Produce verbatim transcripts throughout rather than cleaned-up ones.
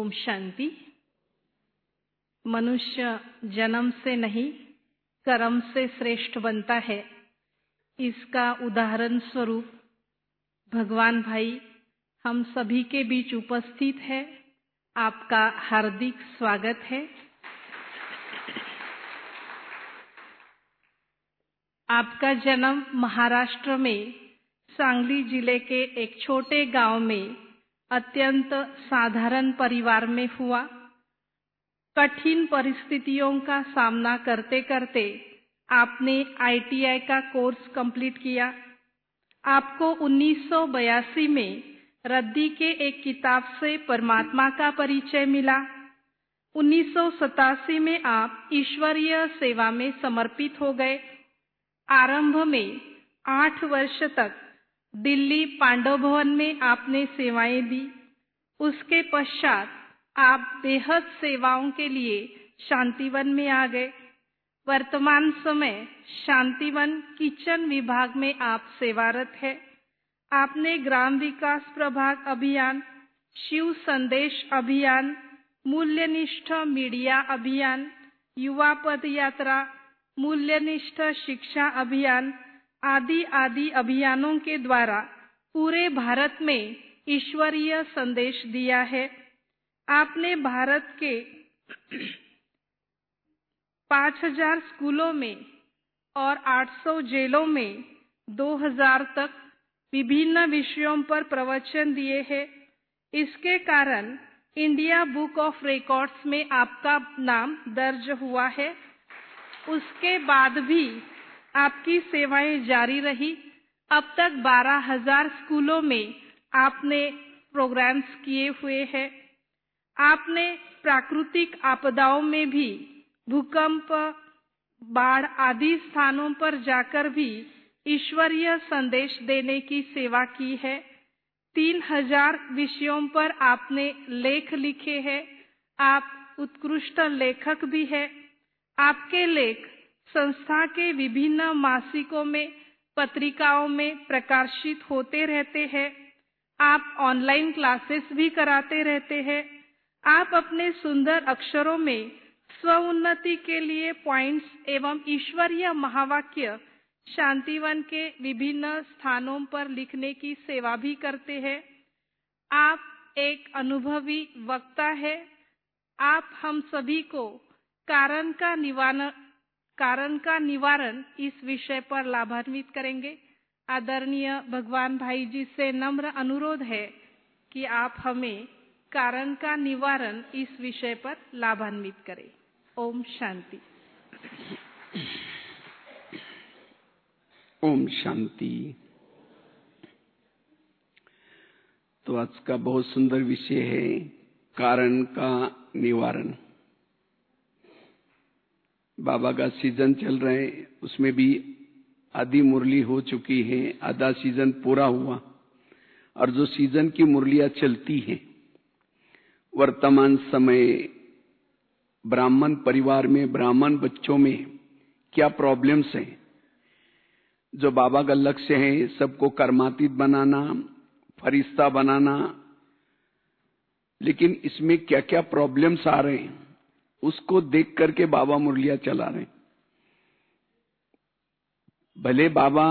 ओम शांति। मनुष्य जन्म से नहीं कर्म से श्रेष्ठ बनता है, इसका उदाहरण स्वरूप भगवान भाई हम सभी के बीच उपस्थित है। आपका हार्दिक स्वागत है। आपका जन्म महाराष्ट्र में सांगली जिले के एक छोटे गांव में अत्यंत साधारण परिवार में हुआ। कठिन परिस्थितियों का सामना करते करते आपने आई टी आई का कोर्स कंप्लीट किया। आपको उन्नीस सौ बयासी में रद्दी के एक किताब से परमात्मा का परिचय मिला। उन्नीस सौ सतासी में आप ईश्वरीय सेवा में समर्पित हो गए। आरंभ में आठ वर्ष तक दिल्ली पांडव भवन में आपने सेवाएं दी। उसके पश्चात आप बेहद सेवाओं के लिए शांतिवन में आ गए। वर्तमान समय शांतिवन किचन विभाग में आप सेवारत है। आपने ग्राम विकास प्रभाग अभियान, शिव संदेश अभियान, मूल्यनिष्ठ मीडिया अभियान, युवा पद यात्रा, मूल्यनिष्ठ शिक्षा अभियान आदि आदि अभियानों के द्वारा पूरे भारत में ईश्वरीय संदेश दिया है। आपने भारत के पाँच हज़ार स्कूलों में और आठ सौ जेलों में दो हज़ार तक विभिन्न विषयों पर प्रवचन दिए हैं। इसके कारण इंडिया बुक ऑफ रिकॉर्ड्स में आपका नाम दर्ज हुआ है। उसके बाद भी आपकी सेवाएं जारी रही। अब तक बारह हज़ार स्कूलों में आपने प्रोग्राम्स किए हुए हैं। आपने प्राकृतिक आपदाओं में भी भूकंप, बाढ़ आदि स्थानों पर जाकर भी ईश्वरीय संदेश देने की सेवा की है। तीन हजार विषयों पर आपने लेख लिखे हैं। आप उत्कृष्ट लेखक भी हैं। आपके लेख संस्था के विभिन्न मासिकों में, पत्रिकाओं में प्रकाशित होते रहते हैं। आप ऑनलाइन क्लासेस भी कराते रहते हैं। आप अपने सुंदर अक्षरों में स्व उन्नति के लिए पॉइंट्स एवं ईश्वरीय महावाक्य शांतिवन के विभिन्न स्थानों पर लिखने की सेवा भी करते हैं। आप एक अनुभवी वक्ता है। आप हम सभी को कारण का निवारण कारण का निवारण इस विषय पर लाभान्वित करेंगे। आदरणीय भगवान भाई जी से नम्र अनुरोध है कि आप हमें कारण का निवारण इस विषय पर लाभान्वित करें। ओम शांति। ओम शांति। तो आज का बहुत सुंदर विषय है कारण का निवारण। बाबा का सीजन चल रहा है, उसमें भी आधी मुरली हो चुकी है, आधा सीजन पूरा हुआ और जो सीजन की मुरलियां चलती हैं वर्तमान समय ब्राह्मण परिवार में, ब्राह्मण बच्चों में क्या प्रॉब्लम्स हैं। जो बाबा का लक्ष्य है सबको कर्मातीत बनाना, फरिश्ता बनाना, लेकिन इसमें क्या क्या प्रॉब्लम्स आ रहे हैं उसको देख करके बाबा मुरलियां चला रहे। भले बाबा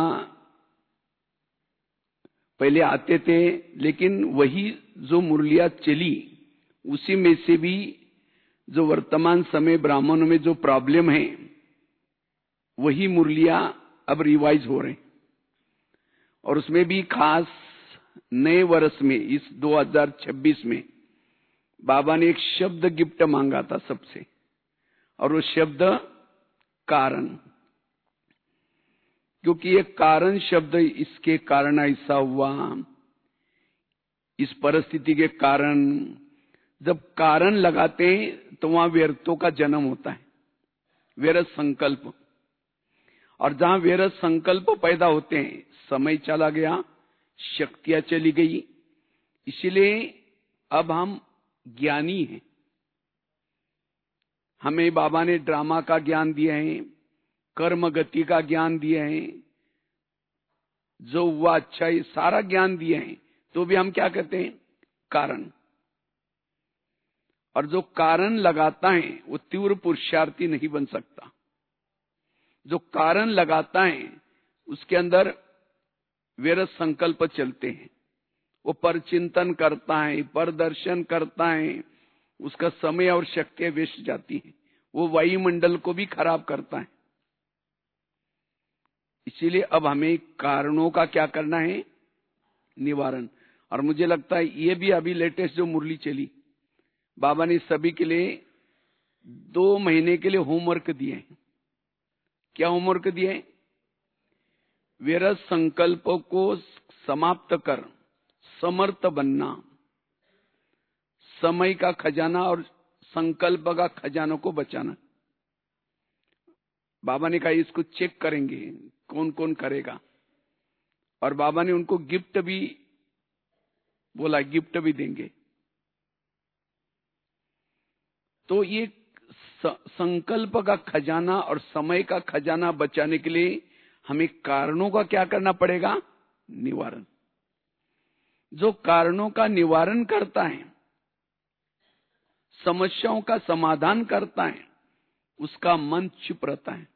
पहले आते थे, लेकिन वही जो मुरलियां चली उसी में से भी जो वर्तमान समय ब्राह्मणों में जो प्रॉब्लम है वही मुरलियां अब रिवाइज हो रहे। और उसमें भी खास नए वर्ष में इस दो हज़ार छब्बीस में बाबा ने एक शब्द गिफ्ट मांगा था सबसे, और वो शब्द कारण। क्योंकि ये कारण शब्द, इसके कारण ऐसा हुआ, इस परिस्थिति के कारण, जब कारण लगाते हैं तो वहां व्यर्थों का जन्म होता है, व्यर्थ संकल्प। और जहां व्यर्थ संकल्प पैदा होते हैं समय चला गया, शक्तियां चली गई। इसलिए अब हम ज्ञानी हैं। हमें बाबा ने ड्रामा का ज्ञान दिया है, कर्म गति का ज्ञान दिया है, जो हुआ अच्छा है सारा ज्ञान दिया है, तो भी हम क्या कहते हैं कारण। और जो कारण लगाता है वो तीव्र पुरुषार्थी नहीं बन सकता। जो कारण लगाता है उसके अंदर व्यर्थ संकल्प चलते हैं, वो परचिंतन करता है, परदर्शन करता है, उसका समय और शक्ति व्यस्त जाती है, वो वायुमंडल को भी खराब करता है। इसीलिए अब हमें कारणों का क्या करना है, निवारण। और मुझे लगता है ये भी अभी लेटेस्ट जो मुरली चली, बाबा ने सभी के लिए दो महीने के लिए होमवर्क दिए हैं। क्या होमवर्क दिए? व्यर्थ संकल्पों को समाप्त कर समर्थ बनना, समय का खजाना और संकल्प का खजानों को बचाना। बाबा ने कहा इसको चेक करेंगे कौन कौन करेगा, और बाबा ने उनको गिफ्ट भी बोला, गिफ्ट भी देंगे। तो ये संकल्प का खजाना और समय का खजाना बचाने के लिए हमें कारणों का क्या करना पड़ेगा, निवारण। जो कारणों का निवारण करता है, समस्याओं का समाधान करता है, उसका मन चुप रहता है।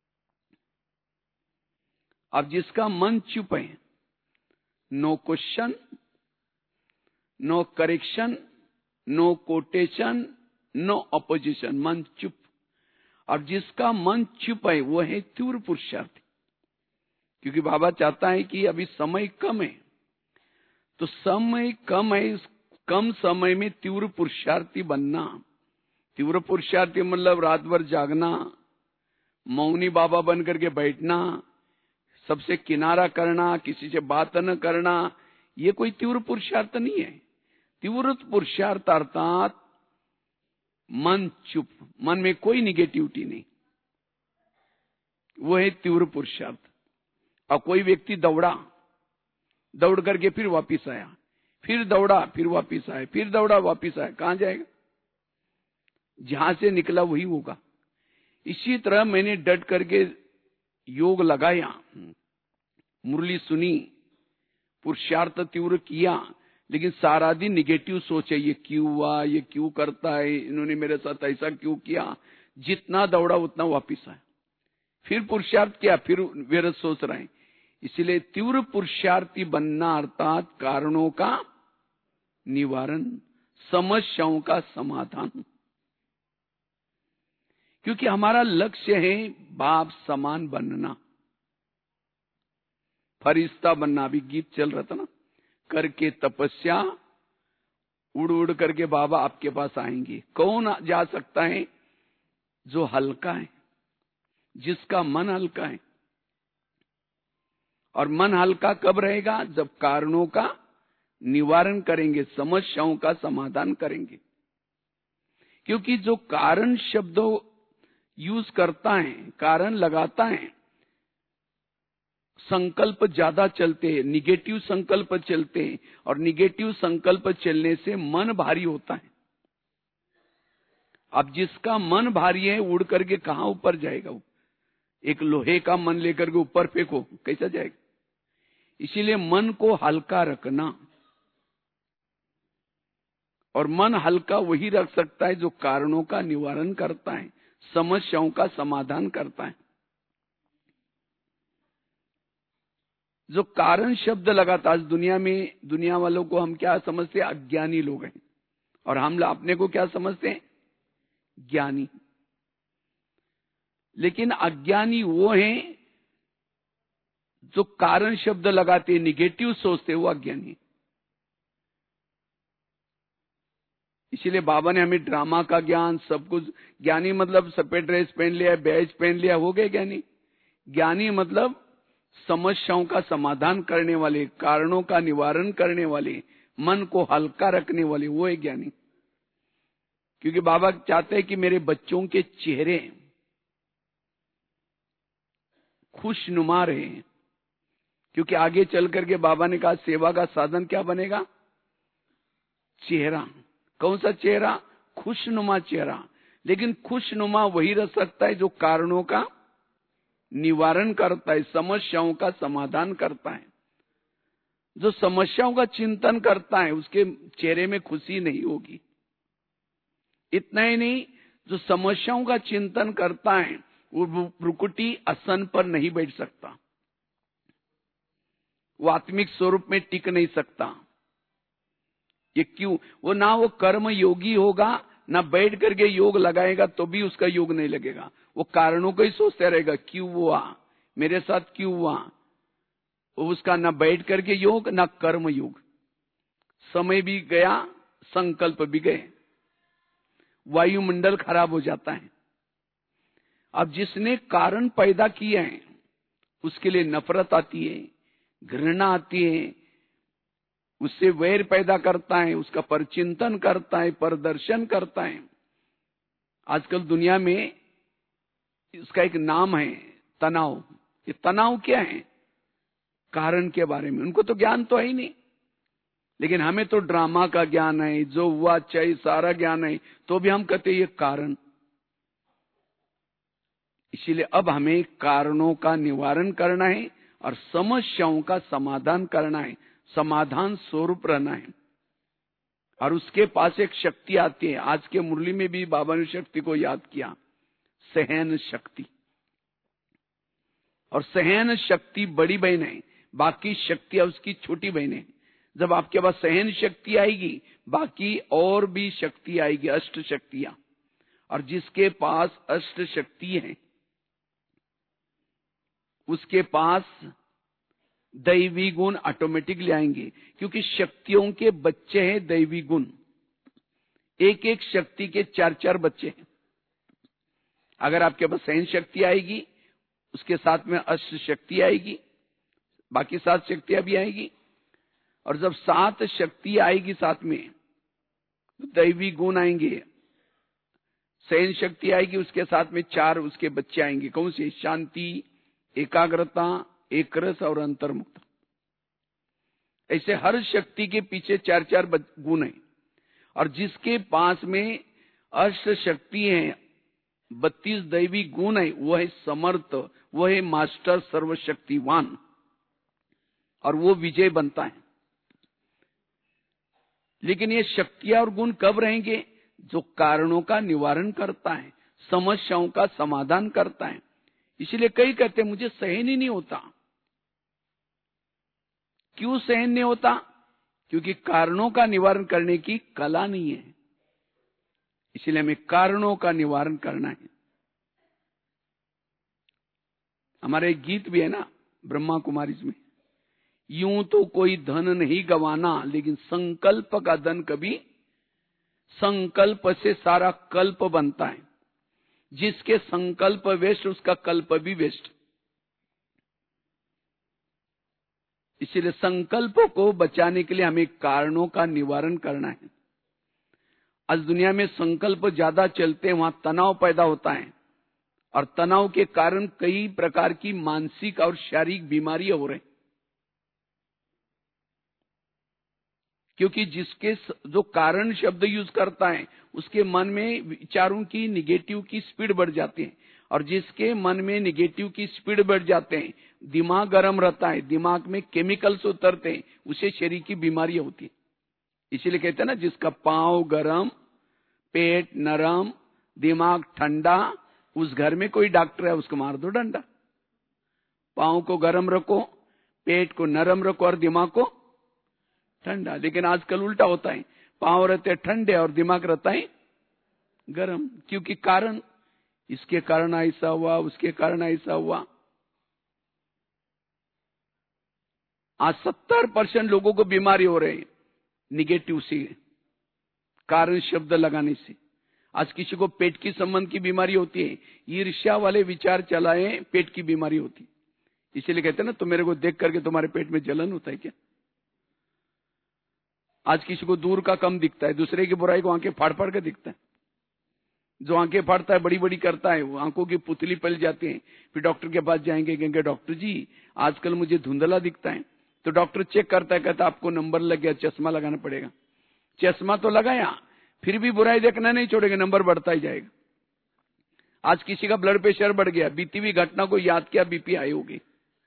अब जिसका मन चुप है, no question, no correction, no quotation, no opposition, मन चुप। और जिसका मन चुप है वो है तीव्र पुरुषार्थी। क्योंकि बाबा चाहता है कि अभी समय कम है, तो समय कम है, इस कम समय में तीव्र पुरुषार्थी बनना। तीव्र पुरुषार्थी मतलब रात भर जागना, मौनी बाबा बन करके बैठना, सबसे किनारा करना, किसी से बात न करना, ये कोई तीव्र पुरुषार्थ नहीं है। तीव्र पुरुषार्थ अर्थात मन चुप, मन में कोई निगेटिविटी नहीं, वो है तीव्र पुरुषार्थ। और कोई व्यक्ति दौड़ा, दौड़ करके फिर वापिस आया, फिर दौड़ा फिर वापिस आया, फिर दौड़ा वापिस आया, कहां जाएगा? जहां से निकला वही होगा। इसी तरह मैंने डट करके योग लगाया, मुरली सुनी, पुरुषार्थ तीव्र किया, लेकिन सारा दिन निगेटिव सोचे, ये क्यों हुआ, ये क्यों करता है, इन्होंने मेरे साथ ऐसा क्यों किया। जितना दौड़ा उतना वापिस आया, फिर पुरुषार्थ किया, फिर व्यर्थ सोच रहे हैं। इसलिए तीव्र पुरुषार्थी बनना अर्थात कारणों का निवारण, समस्याओं का समाधान। क्योंकि हमारा लक्ष्य है बाप समान बनना, फरिश्ता बनना। अभी गीत चल रहा था ना, करके तपस्या उड़ उड़ करके बाबा आपके पास आएंगे। कौन जा सकता है? जो हल्का है, जिसका मन हल्का है। और मन हल्का कब रहेगा? जब कारणों का निवारण करेंगे, समस्याओं का समाधान करेंगे। क्योंकि जो कारण शब्दों यूज करता है, कारण लगाता है, संकल्प ज्यादा चलते हैं, निगेटिव संकल्प चलते हैं, और निगेटिव संकल्प चलने से मन भारी होता है। अब जिसका मन भारी है उड़ करके कहां ऊपर जाएगा? वो एक लोहे का मन लेकर के ऊपर फेंको, कैसा जाएगा? इसीलिए मन को हल्का रखना। और मन हल्का वही रख सकता है जो कारणों का निवारण करता है, समस्याओं का समाधान करता है। जो कारण शब्द लगाता है, आज दुनिया में दुनिया वालों को हम क्या समझते हैं? अज्ञानी लोग हैं। और हम अपने को क्या समझते हैं? ज्ञानी। लेकिन अज्ञानी वो हैं जो कारण शब्द लगाते, निगेटिव सोचते, वो अज्ञानी। इसीलिए बाबा ने हमें ड्रामा का ज्ञान, सब कुछ। ज्ञानी मतलब सफेद ड्रेस पहन लिया, बैज पहन लिया, हो गए ज्ञानी। ज्ञानी मतलब समस्याओं का समाधान करने वाले, कारणों का निवारण करने वाले, मन को हल्का रखने वाले, वो है ज्ञानी। क्योंकि बाबा चाहते हैं कि मेरे बच्चों के चेहरे खुशनुमा रहे। क्योंकि आगे चल करके बाबा ने कहा सेवा का साधन क्या बनेगा? चेहरा। कौन सा चेहरा? खुशनुमा चेहरा। लेकिन खुशनुमा वही रह सकता है जो कारणों का निवारण करता है, समस्याओं का समाधान करता है। जो समस्याओं का चिंतन करता है उसके चेहरे में खुशी नहीं होगी। इतना ही नहीं, जो समस्याओं का चिंतन करता है वो भ्रुकुटी आसन पर नहीं बैठ सकता, वो आत्मिक स्वरूप में टिक नहीं सकता। ये क्यों? वो ना वो कर्म योगी होगा, ना बैठ करके योग लगाएगा तो भी उसका योग नहीं लगेगा। वो कारणों को ही सोचता रहेगा, क्यों हुआ मेरे साथ, क्यों हुआ। वो उसका ना बैठ करके योग, ना कर्म योग। समय भी गया, संकल्प भी गए, वायुमंडल खराब हो जाता है। अब जिसने कारण पैदा किए हैं उसके लिए नफरत आती है, घृणा आती है, उससे वैर पैदा करता है, उसका परचिंतन करता है, प्रदर्शन करता है। आजकल दुनिया में इसका एक नाम है तनाव। ये तनाव क्या है? कारण के बारे में उनको तो ज्ञान तो है ही नहीं, लेकिन हमें तो ड्रामा का ज्ञान है, जो हुआ चाहिए सारा ज्ञान है, तो भी हम कहते ये कारण। इसीलिए अब हमें कारणों का निवारण करना है और समस्याओं का समाधान करना है, समाधान स्वरूप रहना है। और उसके पास एक शक्ति आती है। आज के मुरली में भी बाबा ने शक्ति को याद किया, सहन शक्ति। और सहन शक्ति बड़ी बहन है, बाकी शक्तियां उसकी छोटी बहन है। जब आपके पास सहन शक्ति आएगी, बाकी और भी शक्ति आएगी, अष्ट शक्तियां। और जिसके पास अष्ट शक्ति है उसके पास दैवी गुण ऑटोमेटिकली आएंगे, क्योंकि शक्तियों के बच्चे हैं दैवी गुण। एक एक शक्ति के चार चार बच्चे हैं। अगर आपके पास सहन शक्ति आएगी, उसके साथ में अष्ट शक्ति आएगी, बाकी सात शक्तियां भी आएगी। और जब सात शक्ति आएगी साथ में, तो दैवी गुण आएंगे। सहन शक्ति आएगी, उसके साथ में चार उसके बच्चे आएंगे। कौन से? शांति, एकाग्रता, एक रस और अंतर्मुक्त। ऐसे हर शक्ति के पीछे चार चार गुण हैं। और जिसके पास में अष्ट शक्ति है, बत्तीस दैवी गुण है, वो है समर्थ, वो है मास्टर, सर्वशक्तिवान, और वो विजय बनता है। लेकिन ये शक्तियां और गुण कब रहेंगे? जो कारणों का निवारण करता है, समस्याओं का समाधान करता है। इसलिए कई कहते हैं मुझे सहन ही नहीं होता। क्यों सहन नहीं होता? क्योंकि कारणों का निवारण करने की कला नहीं है। इसलिए हमें कारणों का निवारण करना है। हमारे एक गीत भी है ना ब्रह्मा कुमारी में, यूं तो कोई धन नहीं गवाना, लेकिन संकल्प का धन कभी, संकल्प से सारा कल्प बनता है। जिसके संकल्प वेस्ट, उसका कल्प भी वेस्ट। इसलिए संकल्प को बचाने के लिए हमें कारणों का निवारण करना है। आज दुनिया में संकल्प ज्यादा चलते हैं, वहां तनाव पैदा होता है, और तनाव के कारण कई प्रकार की मानसिक और शारीरिक बीमारियां हो रही। क्योंकि जिसके जो कारण शब्द यूज करता है, उसके मन में विचारों की निगेटिव की स्पीड बढ़ जाती है। और जिसके मन में निगेटिव की स्पीड बढ़ जाते हैं, दिमाग गर्म रहता है, दिमाग में केमिकल्स उतरते हैं, उसे शरीर की बीमारियां होती है। इसीलिए कहते हैं ना, जिसका पांव गरम, पेट नरम, दिमाग ठंडा, उस घर में कोई डॉक्टर है, उसको मार दो डंडा। पांव को गरम रखो, पेट को नरम रखो और दिमाग को ठंडा। लेकिन आजकल उल्टा होता है, पांव रहते ठंडे और दिमाग रहता है गरम। क्योंकि कारण, इसके कारण ऐसा हुआ, उसके कारण ऐसा हुआ। आज सत्तर परसेंट लोगों को बीमारी हो रही है निगेटिव से, कारण शब्द लगाने से। आज किसी को पेट की संबंध की बीमारी होती है, ईर्ष्या वाले विचार चलाए पेट की बीमारी होती। इसीलिए कहते हैं ना, तो मेरे को देख करके तुम्हारे पेट में जलन होता है क्या? आज किसी को दूर का कम दिखता है, दूसरे की बुराई को आंखें फाड़ फाड़ के दिखता है। जो आंखें फाड़ता है, बड़ी बड़ी करता है, वो आंखों की पुतली पल जाती है। फिर डॉक्टर के पास जाएंगे, कहेंगे डॉक्टर जी आजकल मुझे धुंधला दिखता है। तो डॉक्टर चेक करता है, कहता आपको नंबर लग गया, चश्मा लगाना पड़ेगा। चश्मा तो लगाया, फिर भी बुराई देखना नहीं छोड़ेगा, नंबर बढ़ता ही जाएगा। आज किसी का ब्लड प्रेशर बढ़ गया, बीती हुई घटना को याद किया, बीपी आई होगी।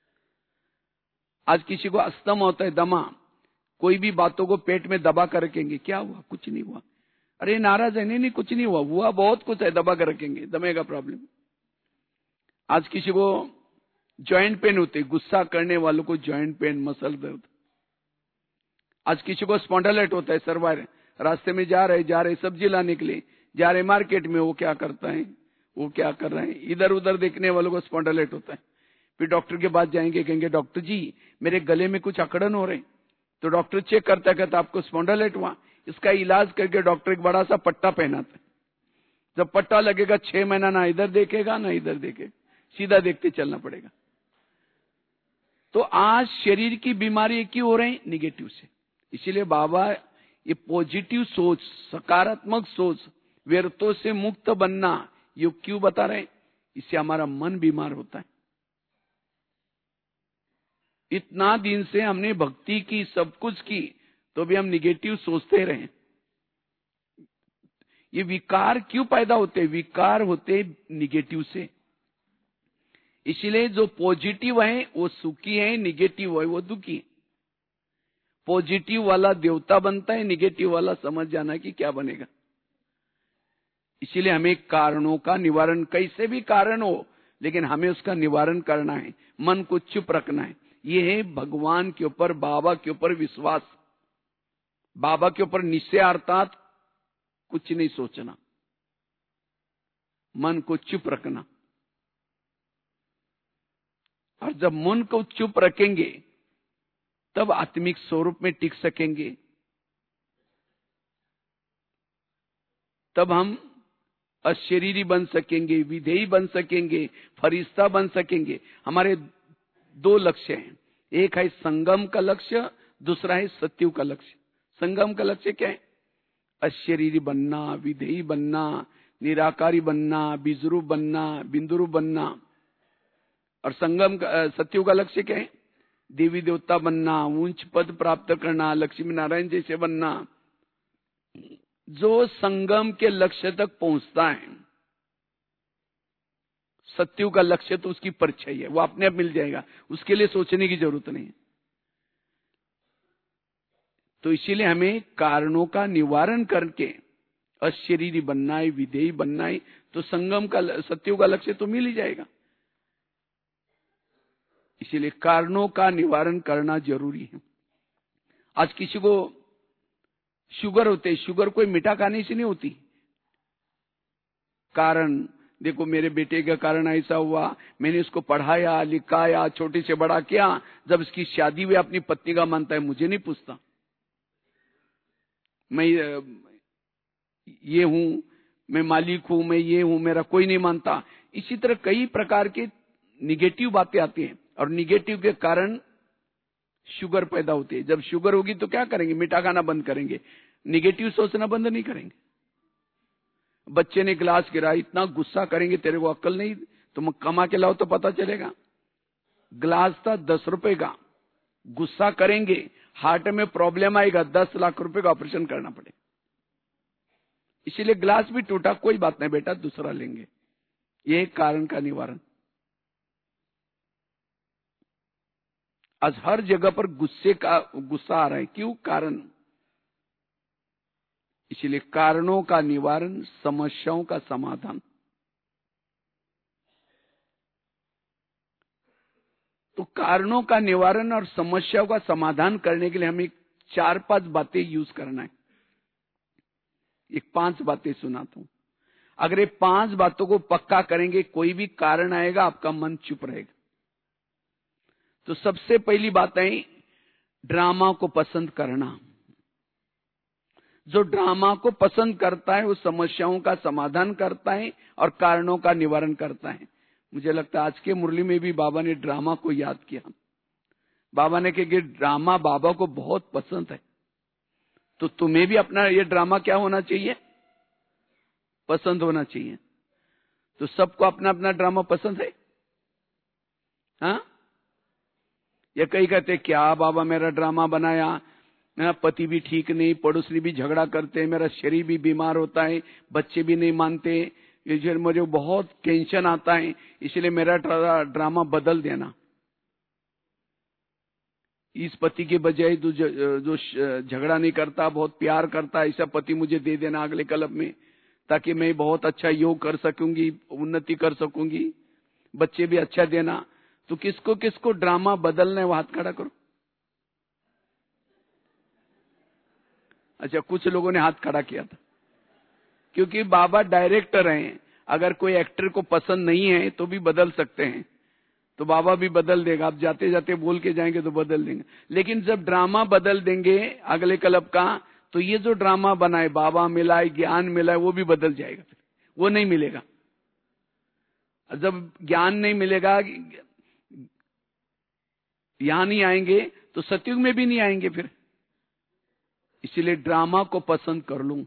आज किसी को अस्थमा होता है, दमा, कोई भी बातों को पेट में दबा कर रखेंगे, क्या हुआ? कुछ नहीं हुआ। अरे नाराज है, नहीं नहीं कुछ नहीं हुआ, हुआ बहुत कुछ है, दबा कर रखेंगे, दमे का प्रॉब्लम। आज किसी को जॉइंट पेन होते, गुस्सा करने वालों को जॉइंट पेन, मसल दर्द। आज किसी को स्पॉन्डिलाइट होता है, सर्वाइर, रास्ते में जा रहे जा रहे सब्जी लाने के लिए जा रहे मार्केट में, वो क्या करता है, वो क्या कर रहे हैं, इधर उधर देखने वालों को स्पॉन्डिलाइट होता है। फिर डॉक्टर के पास जाएंगे, कहेंगे डॉक्टर जी मेरे गले में कुछ अकड़न हो रहे, तो डॉक्टर चेक करता कहता आपको स्पॉन्डिलाइट हुआ। इसका इलाज करके डॉक्टर एक बड़ा सा पट्टा पहनाता है। जब पट्टा लगेगा छह महीना ना इधर देखेगा ना इधर देखेगा, सीधा देखते चलना पड़ेगा। तो आज शरीर की बीमारी क्यों हो रही? निगेटिव से। इसीलिए बाबा ये पॉजिटिव सोच, सकारात्मक सोच, व्यर्थों से मुक्त बनना, ये क्यों बता रहे? इससे हमारा मन बीमार होता है। इतना दिन से हमने भक्ति की, सब कुछ की, तो भी हम निगेटिव सोचते रहे। ये विकार क्यों पैदा होते? विकार होते निगेटिव से। इसलिए जो पॉजिटिव है वो सुखी है, निगेटिव है वो दुखी है। पॉजिटिव वाला देवता बनता है, निगेटिव वाला समझ जाना कि क्या बनेगा। इसीलिए हमें कारणों का निवारण, कैसे भी कारण हो लेकिन हमें उसका निवारण करना है, मन को चुप रखना है। ये है भगवान के ऊपर, बाबा के ऊपर विश्वास, बाबा के ऊपर निश्चय, अर्थात कुछ नहीं सोचना, मन को चुप रखना। और जब मन को चुप रखेंगे तब आत्मिक स्वरूप में टिक सकेंगे, तब हम अशरीरी बन सकेंगे, विधेयी बन सकेंगे, फरिश्ता बन सकेंगे। हमारे दो लक्ष्य हैं, एक है संगम का लक्ष्य, दूसरा है सत्युग का लक्ष्य। संगम का लक्ष्य क्या है? अशरीरी बनना, विधेयी बनना, निराकारी बनना, बीजरूप बनना, बिंदुरूप बनना। और संगम का, सत्युग का लक्ष्य क्या है? देवी देवता बनना, उच्च पद प्राप्त करना, लक्ष्मी नारायण जैसे बनना। जो संगम के लक्ष्य तक पहुंचता है, सत्युग का लक्ष्य तो उसकी परिचय है, वो अपने आप मिल जाएगा, उसके लिए सोचने की जरूरत नहीं है। तो इसीलिए हमें कारणों का निवारण करके अशरीरी बनना है, विधेयी बनना है, तो संगम का, सत्युग का लक्ष्य तो मिल ही जाएगा। इसीलिए कारणों का निवारण करना जरूरी है। आज किसी को शुगर होते, शुगर कोई मीठा खाने से नहीं होती। कारण देखो, मेरे बेटे के कारण ऐसा हुआ, मैंने इसको पढ़ाया लिखाया, छोटे से बड़ा किया, जब इसकी शादी हुई अपनी पत्नी का मानता है, मुझे नहीं पूछता, मैं ये हूं, मैं मालिक हूं, मैं ये हूं, मेरा कोई नहीं मानता। इसी तरह कई प्रकार के निगेटिव बातें आती हैं, और निगेटिव के कारण शुगर पैदा होती है। जब शुगर होगी तो क्या करेंगे? मीठा खाना बंद करेंगे, निगेटिव सोचना बंद नहीं करेंगे। बच्चे ने गिलास गिरा, इतना गुस्सा करेंगे, तेरे को अक्ल नहीं, तुम कमा के लाओ तो पता चलेगा। गिलास था दस रुपए का, गुस्सा करेंगे, हार्ट में प्रॉब्लम आएगा, दस लाख रुपए का ऑपरेशन करना पड़ेगा। इसीलिए गिलास भी टूटा, कोई बात नहीं बेटा, दूसरा लेंगे। यह कारण का निवारण। आज हर जगह पर गुस्से का, गुस्सा आ रहा है, क्यों? कारण। इसलिए कारणों का निवारण, समस्याओं का समाधान। तो कारणों का निवारण और समस्याओं का समाधान करने के लिए हमें चार पांच बातें यूज करना है। एक पांच बातें सुनाता हूं। अगर ये पांच बातों को पक्का करेंगे, कोई भी कारण आएगा आपका मन चुप रहेगा। तो सबसे पहली बात है ड्रामा को पसंद करना। जो ड्रामा को पसंद करता है वो समस्याओं का समाधान करता है और कारणों का निवारण करता है। मुझे लगता है आज के मुरली में भी बाबा ने ड्रामा को याद किया। बाबा ने कहा कि ड्रामा बाबा को बहुत पसंद है, तो तुम्हें भी अपना ये ड्रामा क्या होना चाहिए? पसंद होना चाहिए। तो सबको अपना अपना ड्रामा पसंद है। हाँ, ये कई कहते क्या बाबा मेरा ड्रामा बनाया, मेरा पति भी ठीक नहीं, पड़ोसी भी झगड़ा करते, मेरा शरीर भी बीमार होता है, बच्चे भी नहीं मानते, ये मुझे बहुत टेंशन आता है, इसलिए मेरा ड्रामा बदल देना। इस पति के बजाय जो जो झगड़ा नहीं करता, बहुत प्यार करता, ऐसा पति मुझे दे देना अगले कल्प में, ताकि मैं बहुत अच्छा योग कर सकूंगी, उन्नति कर सकूंगी, बच्चे भी अच्छा देना। तो किसको किसको ड्रामा बदलना है वो हाथ खड़ा करो। अच्छा, कुछ लोगों ने हाथ खड़ा किया था, क्योंकि बाबा डायरेक्टर हैं। अगर कोई एक्टर को पसंद नहीं है तो भी बदल सकते हैं, तो बाबा भी बदल देगा। आप जाते जाते बोल के जाएंगे तो बदल देंगे। लेकिन जब ड्रामा बदल देंगे अगले कल्प का, तो ये जो ड्रामा बनाए, बाबा मिलाए, ज्ञान मिलाए, वो भी बदल जाएगा, फिर वो नहीं मिलेगा। जब ज्ञान नहीं मिलेगा, यहां नहीं आएंगे तो सतयुग में भी नहीं आएंगे फिर। इसलिए ड्रामा को पसंद कर लूं।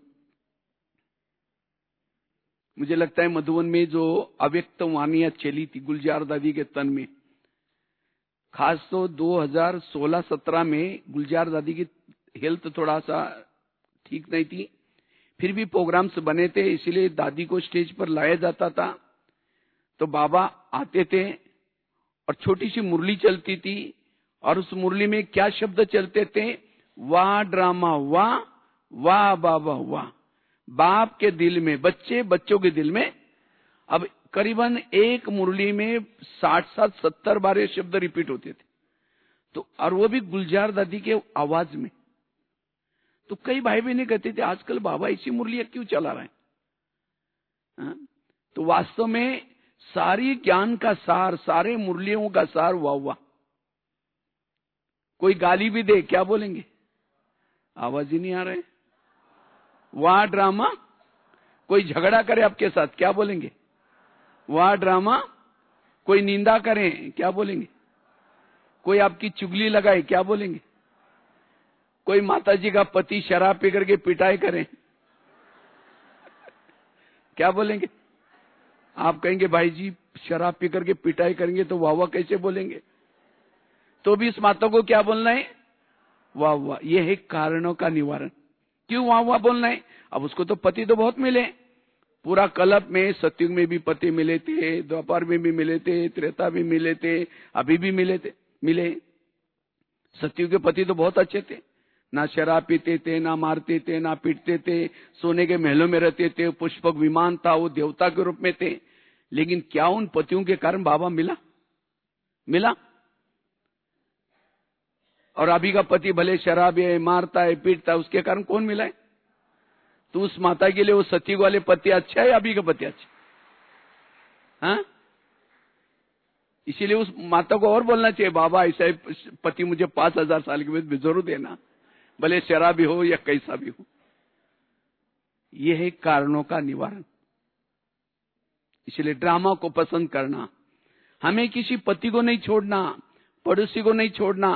मुझे लगता है मधुबन में जो अव्यक्त वानियां चली थी गुलजार दादी के तन में, खास तो दो हज़ार सोलह सत्रह में गुलजार दादी की हेल्थ थोड़ा सा ठीक नहीं थी, फिर भी प्रोग्राम्स बने थे, इसलिए दादी को स्टेज पर लाया जाता था। तो बाबा आते थे और छोटी सी मुरली चलती थी, और उस मुरली में क्या शब्द चलते थे? वाह ड्रामा वाह, वाह बाबा वाह। बाप के दिल में बच्चे, बच्चों के दिल में। अब करीबन एक मुरली में साठ सात सत्तर बार ये शब्द रिपीट होते थे, तो और वो भी गुलजार दादी के आवाज में। तो कई भाई बहनें कहते थे आजकल बाबा इसी मुरलियां क्यों चला रहे हैं? तो वास्तव में सारी ज्ञान का सार, सारे मुरलियों का सार वाह वाह। कोई गाली भी दे, क्या बोलेंगे? आवाज ही नहीं आ रहे। वाह ड्रामा। कोई झगड़ा करे आपके साथ, क्या बोलेंगे? वाह ड्रामा। कोई निंदा करे, क्या बोलेंगे? कोई आपकी चुगली लगाए, क्या बोलेंगे? कोई माताजी का पति शराब पी करके पिटाई करे, क्या बोलेंगे? आप कहेंगे भाई जी शराब पी करके पिटाई करेंगे तो वाह वाह कैसे बोलेंगे? तो भी इस माता को क्या बोलना है? वाह वाह। यह है कारणों का निवारण। क्यों वाह वाह बोलना है? अब उसको तो पति तो बहुत मिले, पूरा कल्प में, सतयुग में भी पति मिले थे, द्वापर में भी मिले थे, त्रेता भी मिले थे, अभी भी मिले थे मिले सतयुग के पति तो बहुत अच्छे थे, ना शराब पीते थे, ना मारते थे, ना पीटते थे, सोने के महलों में रहते थे, पुष्पक विमान था, वो देवता के रूप में थे। लेकिन क्या उन पतियों के कारण बाबा मिला मिला और अभी का पति भले शराब है, मारता है, पीटता है, उसके कारण कौन मिला है? तो उस माता के लिए वो सतयुग वाले पति अच्छा है या अभी का पति अच्छा? हाँ, इसीलिए उस माता को और बोलना चाहिए, बाबा ऐसा पति मुझे पांच हजार साल के बाद जरूर देना, भले शराबी हो या कैसा भी हो। यह है कारणों का निवारण। इसलिए ड्रामा को पसंद करना, हमें किसी पति को नहीं छोड़ना, पड़ोसी को नहीं छोड़ना,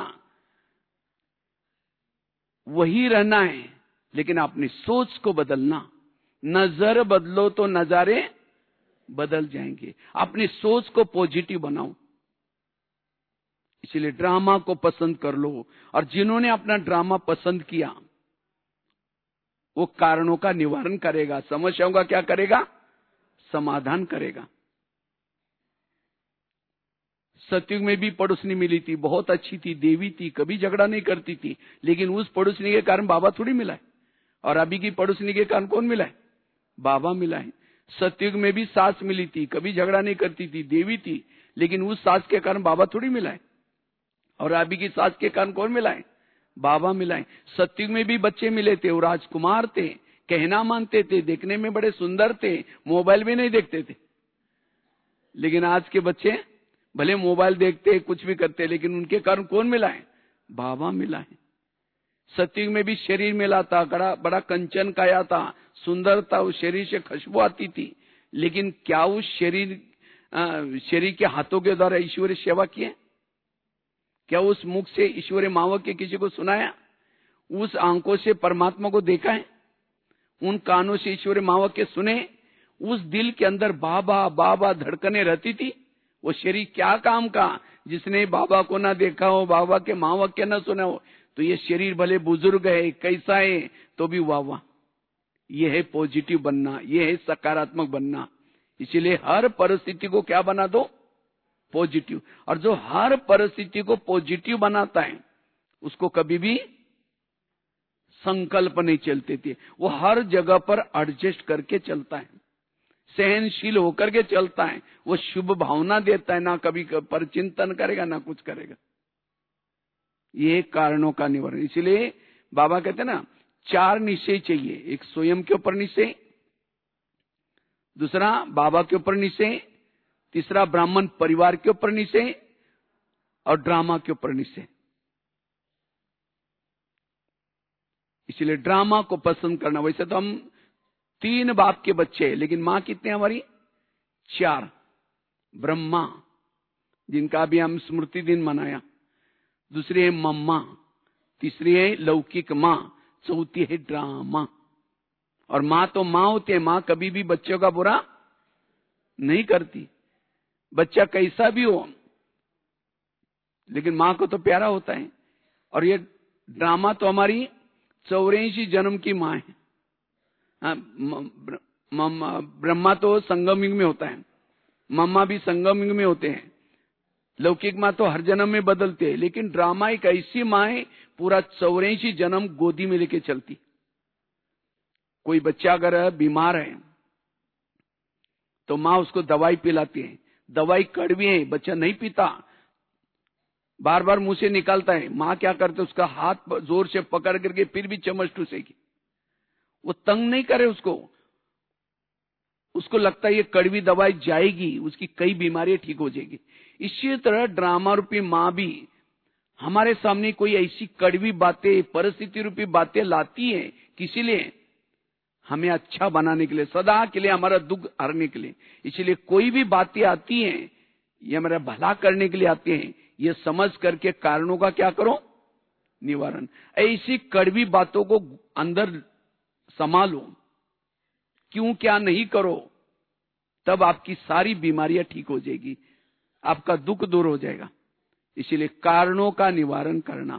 वही रहना है, लेकिन अपनी सोच को बदलना। नजर बदलो तो नजारे बदल जाएंगे। अपनी सोच को पॉजिटिव बनाओ। इसलिए ड्रामा को पसंद कर लो, और जिन्होंने अपना ड्रामा पसंद किया वो कारणों का निवारण करेगा, समस्याओं का क्या करेगा? समाधान करेगा। सतयुग में भी पड़ोसनी मिली थी, बहुत अच्छी थी, देवी थी, कभी झगड़ा नहीं करती थी, लेकिन उस पड़ोसनी के कारण बाबा थोड़ी मिला है। और अभी की पड़ोसनी के कारण कौन मिला है? बाबा मिला है। सतयुग में भी सास मिली थी, कभी झगड़ा नहीं करती थी, देवी थी, लेकिन उस सास के कारण बाबा थोड़ी मिला है। और अभी की सास के कारण कौन मिला है? बाबा मिला है। सतयुग में भी बच्चे मिले थे, वो राजकुमार थे, कहना मानते थे, देखने में बड़े सुंदर थे, मोबाइल भी नहीं देखते थे। लेकिन आज के बच्चे भले मोबाइल देखते, कुछ भी करते, लेकिन उनके कारण कौन मिला है? बाबा मिला है। सतयुग में भी शरीर मिला था, बड़ा बड़ा कंचन काया था, सुंदर था, उस शरीर से खुशबू आती थी, लेकिन क्या उस शरीर शरीर के हाथों के द्वारा ईश्वरीय सेवा किए? क्या उस मुख से ईश्वरीय महावाक्य किसी को सुनाया? उस आंखों से परमात्मा को देखा है? उन कानों से ईश्वरीय महावाक्य सुने? उस दिल के अंदर बाबा बाबा धड़कने रहती थी? वो शरीर क्या काम का, जिसने बाबा को ना देखा हो, बाबा के महावाक्य ना सुना हो? तो ये शरीर भले बुजुर्ग है, कैसा है, तो भी वाह वाह। ये है पॉजिटिव बनना, ये है सकारात्मक बनना। इसीलिए हर परिस्थिति को क्या बना दो? पॉजिटिव। और जो हर परिस्थिति को पॉजिटिव बनाता है, उसको कभी भी संकल्प नहीं चलते थे। वो हर जगह पर एडजस्ट करके चलता है, सहनशील होकर के चलता है, वो शुभ भावना देता है, ना कभी पर चिंतन करेगा ना कुछ करेगा। ये कारणों का निवारण। इसलिए बाबा कहते हैं ना, चार निश्चय चाहिए। एक स्वयं के ऊपर निश्चय, दूसरा बाबा के ऊपर निश्चय, तीसरा ब्राह्मण परिवार के ऊपर निश्चय, और ड्रामा के ऊपर निश्चय। इसलिए ड्रामा को पसंद करना। वैसे तो हम तीन बाप के बच्चे हैं, लेकिन मां कितने हमारी? चार। ब्रह्मा, जिनका भी हम स्मृति दिन मनाया, दूसरी है मम्मा, तीसरी है लौकिक मां, चौथी है ड्रामा। और मां तो मां होती है, मां कभी भी बच्चों का बुरा नहीं करती, बच्चा कैसा भी हो, लेकिन मां को तो प्यारा होता है। और ये ड्रामा तो हमारी चौरासी जन्म की मां है। ब्रह्मा तो संगम युग में होता है, मम्मा भी संगम युग में होते हैं, लौकिक मां तो हर जन्म में बदलते हैं, लेकिन ड्रामा एक ऐसी मां है पूरा चौरासी जन्म गोदी में लेके चलती। कोई बच्चा अगर बीमार है तो मां उसको दवाई पिलाती है, दवाई कड़वी है, बच्चा नहीं पीता, बार बार मुंह से निकालता है, मां क्या करते, उसका हाथ जोर से पकड़ करके फिर भी चम्मच टूसेगी। वो तंग नहीं करे उसको, उसको लगता है ये कड़वी दवाई जाएगी, उसकी कई बीमारियां ठीक हो जाएगी। इसी तरह ड्रामा रूपी मां भी हमारे सामने कोई ऐसी कड़वी बातें, परिस्थिति रूपी बातें लाती है, किसी लिए? हमें अच्छा बनाने के लिए, सदा के लिए हमारा दुख हरने के लिए। इसलिए कोई भी बातें आती हैं, ये हमारा भला करने के लिए आती हैं। ये समझ करके कारणों का क्या करो? निवारण। ऐसी कड़वी बातों को अंदर संभालो, क्यों क्या नहीं करो, तब आपकी सारी बीमारियां ठीक हो जाएगी, आपका दुख दूर हो जाएगा। इसलिए कारणों का निवारण करना।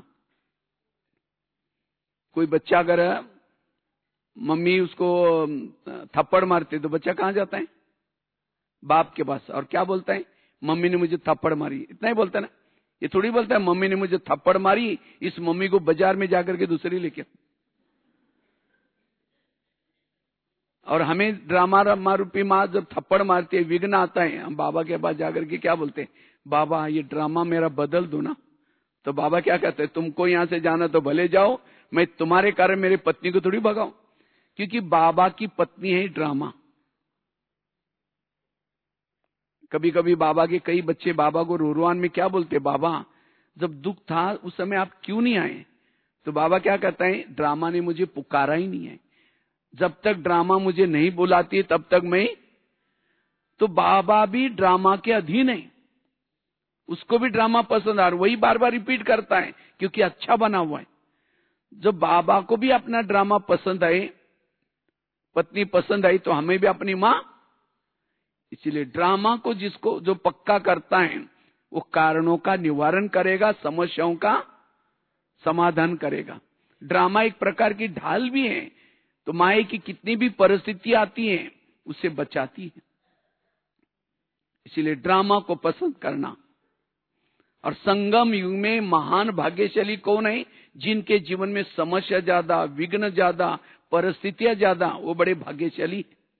कोई बच्चा अगर मम्मी उसको थप्पड़ मारते तो बच्चा कहां जाता है? बाप के पास, और क्या बोलता है? मम्मी ने मुझे थप्पड़ मारी। इतना ही बोलता है ना, ये थोड़ी बोलता है मम्मी ने मुझे थप्पड़ मारी, इस मम्मी को बाजार में जाकर के दूसरी लेके। और हमें ड्रामा रमा रूपी मां जब थप्पड़ मारती है, विघ्न आता है, हम बाबा के पास जाकर के क्या बोलते हैं? बाबा ये ड्रामा मेरा बदल दो ना। तो बाबा क्या कहते हैं? तुमको यहां से जाना तो भले जाओ, मैं तुम्हारे कारण मेरी पत्नी को थोड़ी भगाऊं, क्योंकि बाबा की पत्नी है ड्रामा। कभी कभी बाबा के कई बच्चे बाबा को रोरुआन में क्या बोलते? बाबा जब दुख था उस समय आप क्यों नहीं आए? तो बाबा क्या कहता है? ड्रामा ने मुझे पुकारा ही नहीं है, जब तक ड्रामा मुझे नहीं बुलाती तब तक मैं। तो बाबा भी ड्रामा के अधीन है, उसको भी ड्रामा पसंद आ रहा, वही बार बार रिपीट करता है क्योंकि अच्छा बना हुआ है। जब बाबा को भी अपना ड्रामा पसंद आए, पत्नी पसंद आई, तो हमें भी अपनी मां। इसलिए ड्रामा को जिसको जो पक्का करता है वो कारणों का निवारण करेगा, समस्याओं का समाधान करेगा। ड्रामा एक प्रकार की ढाल भी है, तो माए की कितनी भी परिस्थिति आती है उससे बचाती है। इसलिए ड्रामा को पसंद करना। और संगम युग में महान भाग्यशाली कौन है? जिनके जीवन में समस्या ज्यादा, विघ्न ज्यादा, परिस्थितियां ज्यादा, वो बड़े भाग्यशाली।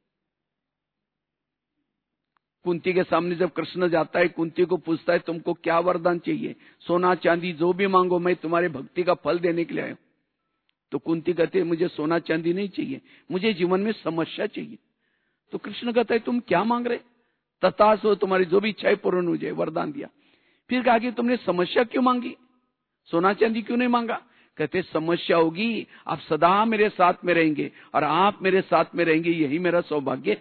कुंती के सामने जब कृष्ण जाता है, कुंती को पूछता है तुमको क्या वरदान चाहिए? सोना चांदी जो भी मांगो, मैं तुम्हारे भक्ति का फल देने के लिए आया। तो कुंती कहते है मुझे सोना चांदी नहीं चाहिए, मुझे जीवन में समस्या चाहिए। तो कृष्ण कहता है तुम क्या मांग रहे? तथास्तु, तुम्हारी जो भी इच्छाएं पूर्ण हो जाए, वरदान दिया। फिर कहा कि तुमने समस्या क्यों मांगी, सोना चांदी क्यों नहीं मांगा? कहते समस्या होगी, आप सदा मेरे साथ में रहेंगे और आप मेरे साथ में रहेंगे, यही मेरा सौभाग्य।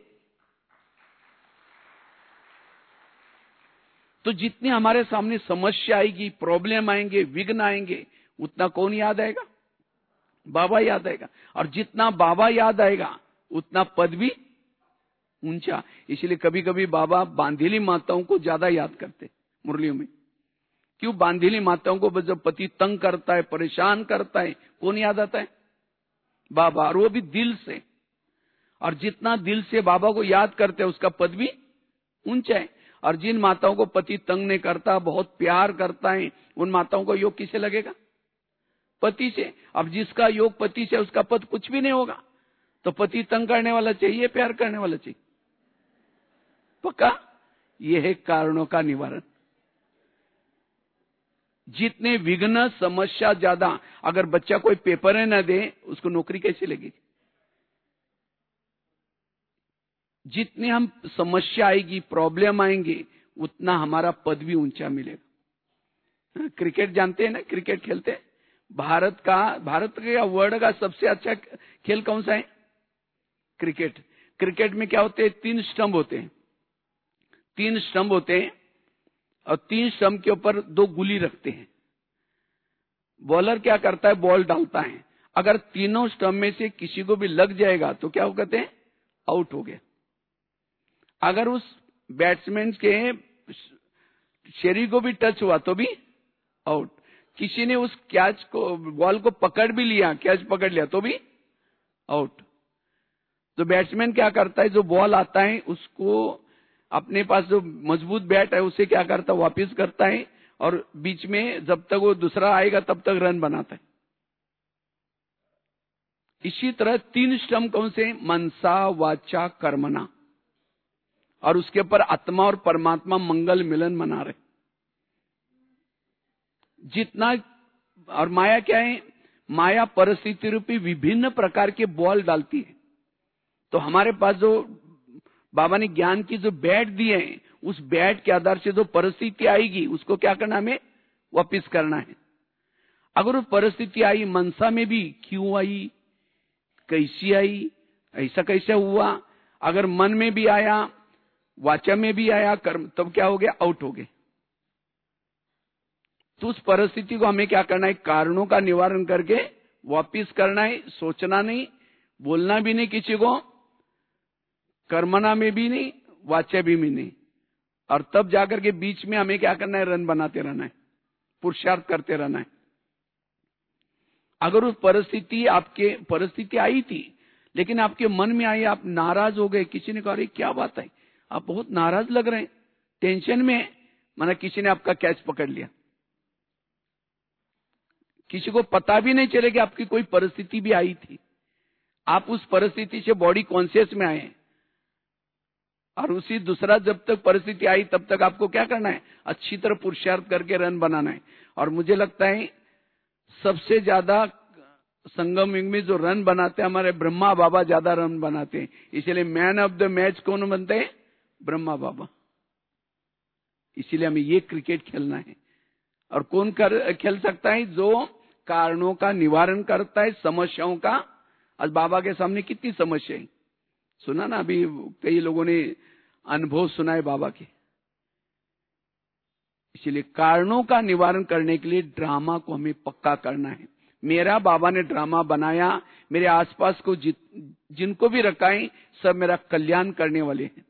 तो जितनी हमारे सामने समस्या आएगी, प्रॉब्लम आएंगे, विघ्न आएंगे, उतना कौन याद आएगा? बाबा याद आएगा। और जितना बाबा याद आएगा उतना पद भी ऊंचा। इसलिए कभी कभी बाबा बांधीली माताओं को ज्यादा याद करते मुरलियों में। क्यों? बांधीली माताओं को जब पति तंग करता है, परेशान करता है, कौन याद आता है? बाबा, और वो भी दिल से। और जितना दिल से बाबा को याद करते हैं उसका पद भी ऊंचा है। और जिन माताओं को पति तंग नहीं करता, बहुत प्यार करता है, उन माताओं को योग किसे लगेगा? पति से। अब जिसका योग पति से, उसका पद कुछ भी नहीं होगा। तो पति तंग करने वाला चाहिए, प्यार करने वाला चाहिए? पक्का? यह है कारणों का निवारण। जितने विघ्न, समस्या ज्यादा, अगर बच्चा कोई पेपर न दे, उसको नौकरी कैसे लगेगी? जितनी हम समस्या आएगी, प्रॉब्लम आएंगे, उतना हमारा पद भी ऊंचा मिलेगा। क्रिकेट जानते हैं ना, क्रिकेट खेलते हैं। भारत का भारत का वर्ल्ड का सबसे अच्छा खेल कौन सा है? क्रिकेट। क्रिकेट में क्या होते हैं? तीन स्टंप होते हैं। तीन स्टंप होते हैं और तीन स्टंप के ऊपर दो गुली रखते हैं। बॉलर क्या करता है? बॉल डालता है। अगर तीनों स्टंप में से किसी को भी लग जाएगा तो क्या हो कहते हैं? आउट हो गया। अगर उस बैट्समैन के शरीर को भी टच हुआ तो भी आउट। किसी ने उस कैच को, बॉल को पकड़ भी लिया, कैच पकड़ लिया तो भी आउट। तो बैट्समैन क्या करता है? जो बॉल आता है उसको अपने पास जो मजबूत बैट है उसे क्या करता है? वापिस करता है और बीच में जब तक वो दूसरा आएगा तब तक रन बनाता है। इसी तरह तीन स्टंप कौन से? मनसा, वाचा, कर्मणा। और उसके ऊपर आत्मा और परमात्मा मंगल मिलन मना रहे। जितना, और माया क्या है? माया परिस्थिति रूपी विभिन्न प्रकार के बॉल डालती है। तो हमारे पास जो बाबा ने ज्ञान की जो बैट दिए हैं, उस बैट के आधार से जो परिस्थिति आएगी उसको क्या करना? हमें वापिस करना है। अगर वो परिस्थिति आई, मनसा में भी क्यों आई, कैसी आई, ऐसा कैसे हुआ, अगर मन में भी आया, वाचा में भी आया, कर्म, तब क्या हो गया? आउट हो गए। तो उस परिस्थिति को हमें क्या करना है? कारणों का निवारण करके वापिस करना है। सोचना नहीं, बोलना भी नहीं किसी को, कर्मना में भी नहीं, वाचा भी नहीं। और तब जाकर के बीच में हमें क्या करना है? रन बनाते रहना है, पुरुषार्थ करते रहना है। अगर उस परिस्थिति, आपके परिस्थिति आई थी लेकिन आपके मन में आई, आप नाराज हो गए, किसी ने कहा अरे क्या बात है, आप बहुत नाराज लग रहे हैं, टेंशन में, माना किसी ने आपका कैच पकड़ लिया, किसी को पता भी नहीं चले कि आपकी कोई परिस्थिति भी आई थी। आप उस परिस्थिति से बॉडी कॉन्शियस में आए और उसी दूसरा जब तक परिस्थिति आई तब तक आपको क्या करना है? अच्छी तरह पुरुषार्थ करके रन बनाना है। और मुझे लगता है सबसे ज्यादा संगम युग में जो रन बनाते हैं हमारे ब्रह्मा बाबा ज्यादा रन बनाते हैं। इसलिए मैन ऑफ द मैच कौन बनते हैं? ब्रह्मा बाबा। इसीलिए हमें ये क्रिकेट खेलना है। और कौन कर खेल सकता है? जो कारणों का निवारण करता है, समस्याओं का। आज बाबा के सामने कितनी समस्या है, सुना ना, अभी कई लोगों ने अनुभव सुना है बाबा के। इसलिए कारणों का निवारण करने के लिए ड्रामा को हमें पक्का करना है। मेरा बाबा ने ड्रामा बनाया, मेरे आसपास को जित, जिनको भी रखा है सब मेरा कल्याण करने वाले हैं।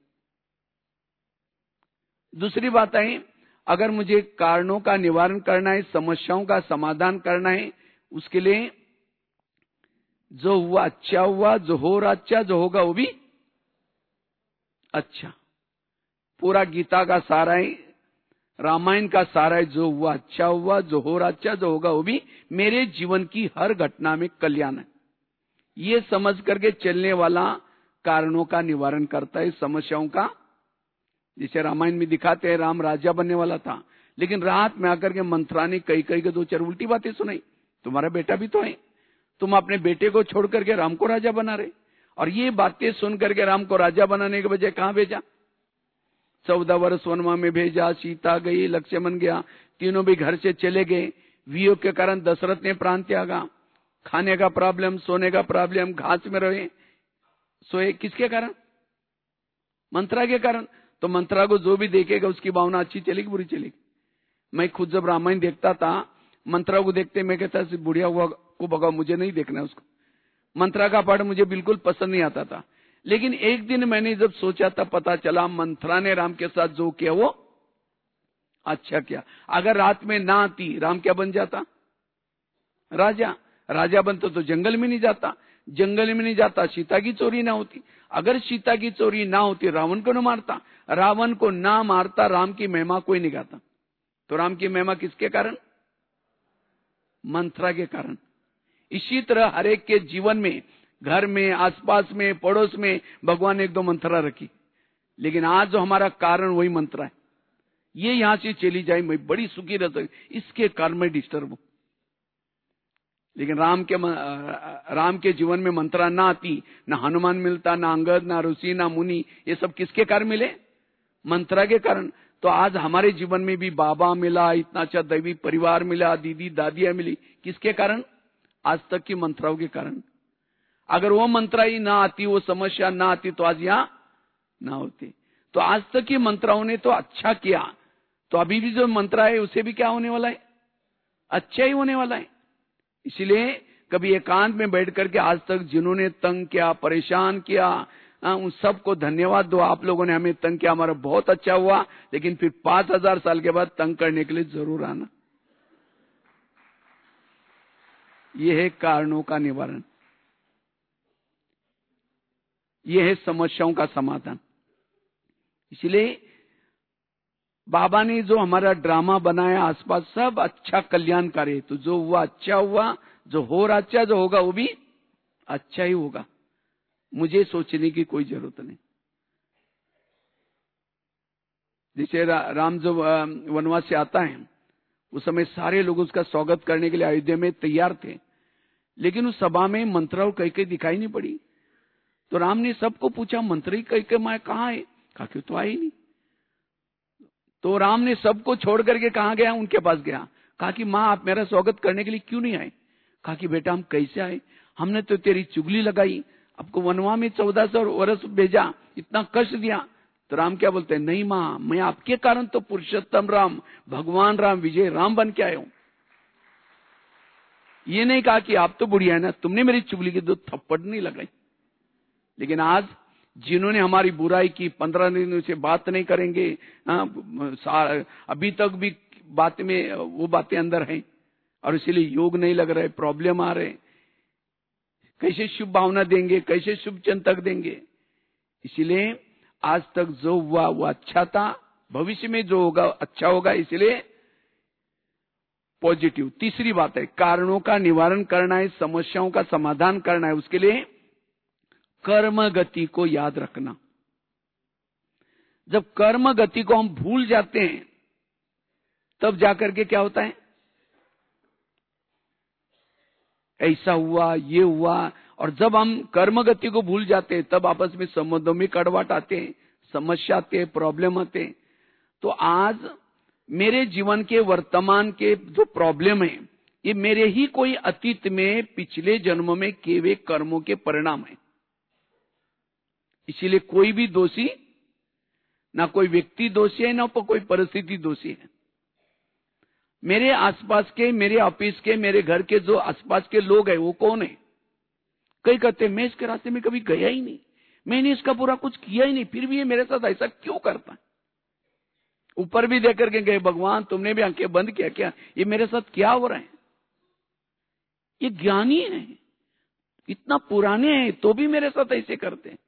दूसरी बात है, अगर मुझे कारणों का निवारण करना है, समस्याओं का समाधान करना है, उसके लिए जो हुआ अच्छा हुआ, जो हो रहा अच्छा, जो होगा वो भी अच्छा। पूरा गीता का सारा है, रामायण का सारा है, जो हुआ अच्छा हुआ, जो हो रहा अच्छा, जो होगा वो भी मेरे जीवन की हर घटना में कल्याण है। ये समझ करके चलने वाला कारणों का निवारण करता है, समस्याओं का। जिसे रामायण में दिखाते हैं, राम राजा बनने वाला था, लेकिन रात में आकर के मंत्रा ने कई कई के दो चार उल्टी बातें सुनाई। तुम्हारा बेटा भी तो है, तुम अपने बेटे को छोड़ करके राम को राजा बना रहे। और ये बातें सुन करके राम को राजा बनाने के बजाय कहां भेजा? चौदह वर्ष वनवा में भेजा, सीता गई, लक्ष्मण गया, तीनों भी घर से चले गए। वियोग के कारण दशरथ ने प्राण त्यागा। खाने का प्रॉब्लम, सोने का प्रॉब्लम, घास में रहे सोए, किसके कारण? मंत्रा के कारण। तो मंत्रा को जो भी देखेगा उसकी भावना अच्छी चलेगी बुरी चलेगी? मैं खुद जब रामायण देखता था, मंत्रा को देखते मैं कहता बुढ़िया हुआ को भगाओ, मुझे नहीं देखना उसको। मंत्रा का पाठ मुझे बिल्कुल पसंद नहीं आता था। लेकिन एक दिन मैंने जब सोचा था, पता चला मंत्रा ने राम के साथ जो किया वो अच्छा किया। अगर रात में ना आती, राम क्या बन जाता? राजा। राजा बनता तो जंगल में नहीं जाता, जंगल में नहीं जाता सीता की चोरी ना होती, अगर सीता की चोरी ना होती रावण को न मारता, रावण को ना मारता, राम की महिमा कोई नहीं गाता। तो राम की महिमा किसके कारण? मंत्रा के कारण। इसी तरह हर एक के जीवन में, घर में, आसपास में, पड़ोस में भगवान ने एक दो मंत्रा रखी, लेकिन आज जो हमारा कारण वही मंत्रा है। ये यहां से चली जाए मैं बड़ी सुखी रह सकती, इसके कारण मैं डिस्टर्ब हूं। लेकिन राम के राम के जीवन में मंत्रा ना आती, ना हनुमान मिलता, ना अंगद, ना ऋषि, ना मुनि, ये सब किसके कारण मिले? मंत्रा के कारण। तो आज हमारे जीवन में भी बाबा मिला, इतना अच्छा दैवी परिवार मिला, दीदी दादियां मिली, किसके कारण? आज तक की मंत्राओं के कारण। अगर वो मंत्रा ही ना आती, वो समस्या ना आती, तो आज यहां ना होती। तो आज तक की मंत्राओं ने तो अच्छा किया, तो अभी भी जो मंत्रा है उसे भी क्या होने वाला है? अच्छा ही होने वाला है। इसलिए कभी एकांत में बैठ करके आज तक जिन्होंने तंग किया, परेशान किया, उन सबको धन्यवाद दो। आप लोगों ने हमें तंग किया, हमारा बहुत अच्छा हुआ, लेकिन फिर पांच हजार साल के बाद तंग करने के लिए जरूर आना। यह है कारणों का निवारण, यह है समस्याओं का समाधान। इसलिए बाबा ने जो हमारा ड्रामा बनाया आसपास, सब अच्छा कल्याणकारी है। तो जो हुआ अच्छा हुआ, जो हो रहा अच्छा, जो होगा वो भी अच्छा ही होगा। मुझे सोचने की कोई जरूरत नहीं। जैसे रा, राम जो वनवास से आता है, उस समय सारे लोग उसका स्वागत करने के लिए अयोध्या में तैयार थे, लेकिन उस सभा में मंत्रा कई कई दिखाई नहीं पड़ी। तो राम ने सबको पूछा, मंत्री कई कई माँ कहाँ है? कहा कि तो आई नहीं। तो राम ने सबको छोड़ करके कहां गया? उनके पास गया। कहा कि माँ आप मेरा स्वागत करने के लिए क्यों नहीं आए? कहा कि बेटा हम कैसे आए, हमने तो तेरी चुगली लगाई, आपको वनवा में चौदह सौ वर्ष भेजा, इतना कष्ट दिया। तो राम क्या बोलते हैं? नहीं माँ, मैं आपके कारण तो पुरुषोत्तम राम, भगवान राम, विजय राम बन के आया हूं। ये नहीं कहा कि आप तो बुढ़िया है ना, तुमने मेरी चुगली की दो थप्पड़ नहीं लगाई। लेकिन आज जिन्होंने हमारी बुराई की, पंद्रह दिनों से बात नहीं करेंगे, अभी तक भी बात में वो बातें अंदर हैं, और इसीलिए योग नहीं लग रहे, प्रॉब्लम आ रहे। कैसे शुभ भावना देंगे, कैसे शुभ चिंतक देंगे? इसीलिए आज तक जो हुआ वो अच्छा था, भविष्य में जो होगा अच्छा होगा। इसलिए पॉजिटिव। तीसरी बात है, कारणों का निवारण करना है, समस्याओं का समाधान करना है। उसके लिए कर्म गति को याद रखना। जब कर्म गति को हम भूल जाते हैं, तब जाकर के क्या होता है? ऐसा हुआ, ये हुआ। और जब हम कर्म गति को भूल जाते हैं, तब आपस में संबंधों में कड़वाहट आते हैं, समस्या आते हैं, प्रॉब्लम आते हैं। तो आज मेरे जीवन के वर्तमान के जो प्रॉब्लम है, ये मेरे ही कोई अतीत में पिछले जन्मों में किए हुए कर्मों के परिणाम है। इसीलिए कोई भी दोषी, ना कोई व्यक्ति दोषी है, ना कोई परिस्थिति दोषी है। मेरे आसपास के, मेरे ऑफिस के, मेरे घर के जो आसपास के लोग हैं, वो कौन है? कई कहते हैं मैं इसके रास्ते में कभी गया ही नहीं, मैंने इसका पूरा कुछ किया ही नहीं, फिर भी ये मेरे साथ ऐसा क्यों करता है? ऊपर भी देख करके गए, भगवान तुमने भी आंखें बंद किया क्या? ये मेरे साथ क्या हो रहा है? ये ज्ञानी है, इतना पुराने हैं, तो भी मेरे साथ ऐसे करते हैं।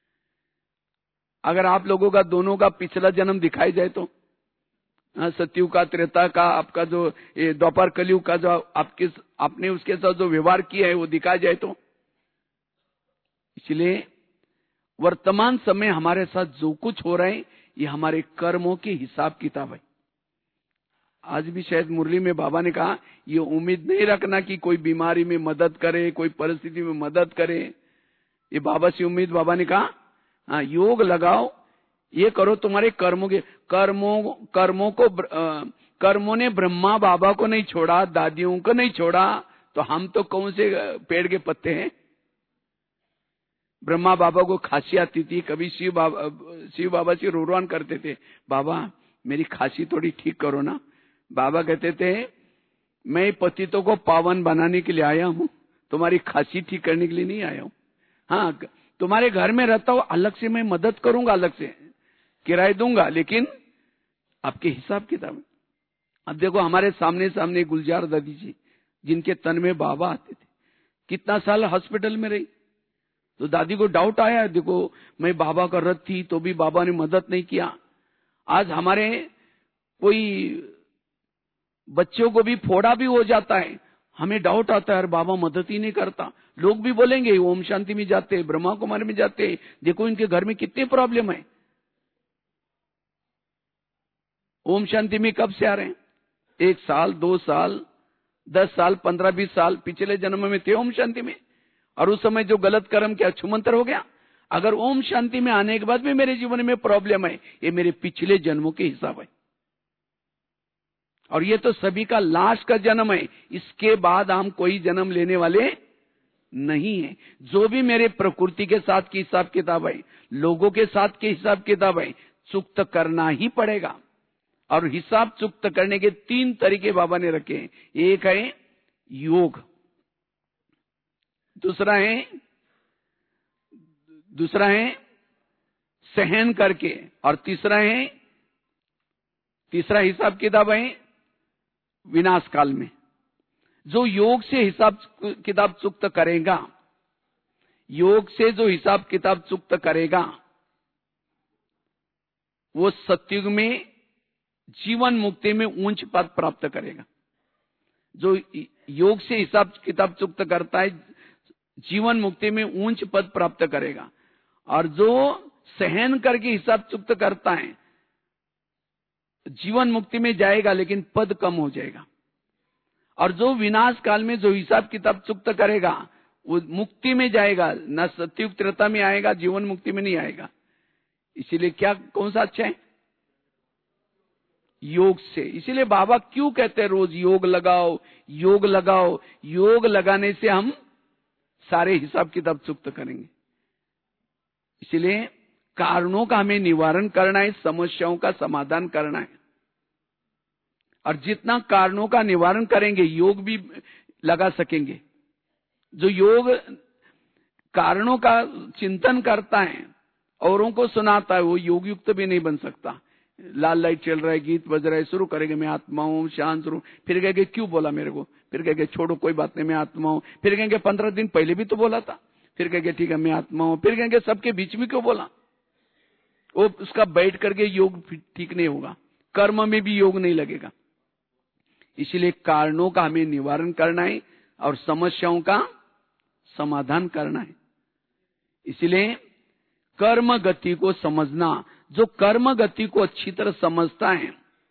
अगर आप लोगों का दोनों का पिछला जन्म दिखाई जाए तो, सतयुग का, त्रेता का, आपका जो द्वापर कलयुग का जो आपके आपने उसके साथ जो व्यवहार किया है वो दिखाया जाए तो। इसलिए वर्तमान समय हमारे साथ जो कुछ हो रहा है, ये हमारे कर्मों के हिसाब किताब है। आज भी शायद मुरली में बाबा ने कहा, ये उम्मीद नहीं रखना कि कोई बीमारी में मदद करे, कोई परिस्थिति में मदद करे। ये बाबा से उम्मीद, बाबा ने कहा हाँ योग लगाओ, ये करो, तुम्हारे कर्मों के कर्मों कर्मों को कर्मों ने ब्रह्मा बाबा को नहीं छोड़ा, दादियों को नहीं छोड़ा, तो हम तो कौन से पेड़ के पत्ते हैं? ब्रह्मा बाबा को खांसी आती थी, कभी शिव बाबा शिव बाबा से रोरवान करते थे, बाबा मेरी खांसी थोड़ी ठीक करो ना। बाबा कहते थे मैं पतितों को पावन बनाने के लिए आया हूं, तुम्हारी खांसी ठीक करने के लिए नहीं आया हूं। हाँ तुम्हारे घर में रहता हूं, अलग से मैं मदद करूंगा, अलग से किराया दूंगा, लेकिन आपके हिसाब किताब। अब देखो हमारे सामने सामने गुलजार दादी जी, जिनके तन में बाबा आते थे, कितना साल हॉस्पिटल में रही। तो दादी को डाउट आया, देखो मैं बाबा का रथ थी तो भी बाबा ने मदद नहीं किया। आज हमारे कोई बच्चों को भी फोड़ा भी हो जाता है, हमें डाउट आता है, अरे बाबा मदद ही नहीं करता। लोग भी बोलेंगे ओम शांति में जाते, ब्रह्मा कुमारी में जाते, देखो इनके घर में कितने प्रॉब्लम है। ओम शांति में कब से आ रहे हैं? एक साल, दो साल, दस साल, पंद्रह बीस साल पिछले जन्म में थे ओम शांति में, और उस समय जो गलत कर्म क्या छुमंतर हो गया। अगर ओम शांति में आने के बाद भी मेरे जीवन में प्रॉब्लम है, ये मेरे पिछले जन्मों के हिसाब है, और ये तो सभी का लास्ट का जन्म है। इसके बाद हम कोई जन्म लेने वाले नहीं है। जो भी मेरे प्रकृति के साथ की हिसाब किताब है, लोगों के साथ के हिसाब किताब है, चुकता करना ही पड़ेगा। और हिसाब चुकता करने के तीन तरीके बाबा ने रखे हैं। एक है योग, दूसरा है दूसरा है सहन करके, और तीसरा है तीसरा हिसाब किताब है विनाश काल में। जो योग से हिसाब किताब चुकता करेगा, योग से जो हिसाब किताब चुकता करेगा, वो सतयुग में जीवन मुक्ति में ऊंच पद प्राप्त करेगा। जो योग से हिसाब किताब चुकता करता है, जीवन मुक्ति में ऊंच पद प्राप्त करेगा। और जो सहन करके हिसाब चुकता करता है, जीवन मुक्ति में जाएगा लेकिन पद कम हो जाएगा। और जो विनाश काल में जो हिसाब किताब चुकता करेगा, वो मुक्ति में जाएगा, न सतयुग त्रेता में आएगा, जीवन मुक्ति में नहीं आएगा। इसीलिए क्या कौन सा अच्छा है? योग से। इसीलिए बाबा क्यों कहते हैं रोज योग लगाओ, योग लगाओ। योग लगाने से हम सारे हिसाब किताब चुकता करेंगे। इसलिए कारणों का हमें निवारण करना है, समस्याओं का समाधान करना है। और जितना कारणों का निवारण करेंगे, योग भी लगा सकेंगे। जो योग कारणों का चिंतन करता है, औरों को सुनाता है, वो योग युक्त भी नहीं बन सकता। लाल लाइट चल रहा है, गीत बज रहा है, शुरू करेंगे मैं आत्मा हूं, शांत हूं, फिर कहेंगे क्यों बोला मेरे को, फिर कहेंगे छोड़ो कोई बात नहीं मैं आत्मा हूं, फिर कहेंगे पंद्रह दिन पहले भी तो बोला था, फिर कहेंगे ठीक है मैं आत्मा हूं, फिर कहेंगे सबके बीच में क्यों बोला। वो उसका बैठ करके योग ठीक नहीं होगा, कर्म में भी योग नहीं लगेगा। इसलिए कारणों का हमें निवारण करना है और समस्याओं का समाधान करना है। इसलिए कर्म गति को समझना, जो कर्म गति को अच्छी तरह समझता है,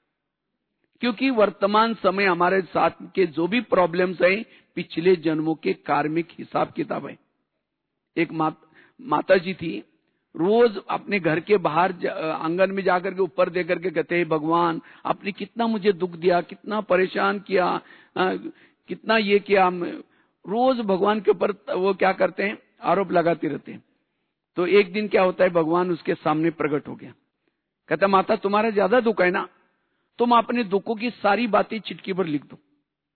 क्योंकि वर्तमान समय हमारे साथ के जो भी प्रॉब्लम्स हैं, पिछले जन्मों के कार्मिक हिसाब किताब है। एक मात, माता जी थी, रोज अपने घर के बाहर आंगन में जाकर के ऊपर दे करके कहते हैं भगवान आपने कितना मुझे दुख दिया, कितना परेशान किया, आ, कितना ये किया। रोज भगवान के ऊपर वो क्या करते हैं, आरोप लगाते रहते हैं। तो एक दिन क्या होता है, भगवान उसके सामने प्रकट हो गया। कहता माता तुम्हारा ज्यादा दुख है ना, तुम अपने दुखों की सारी बातें चिटकी पर लिख दो,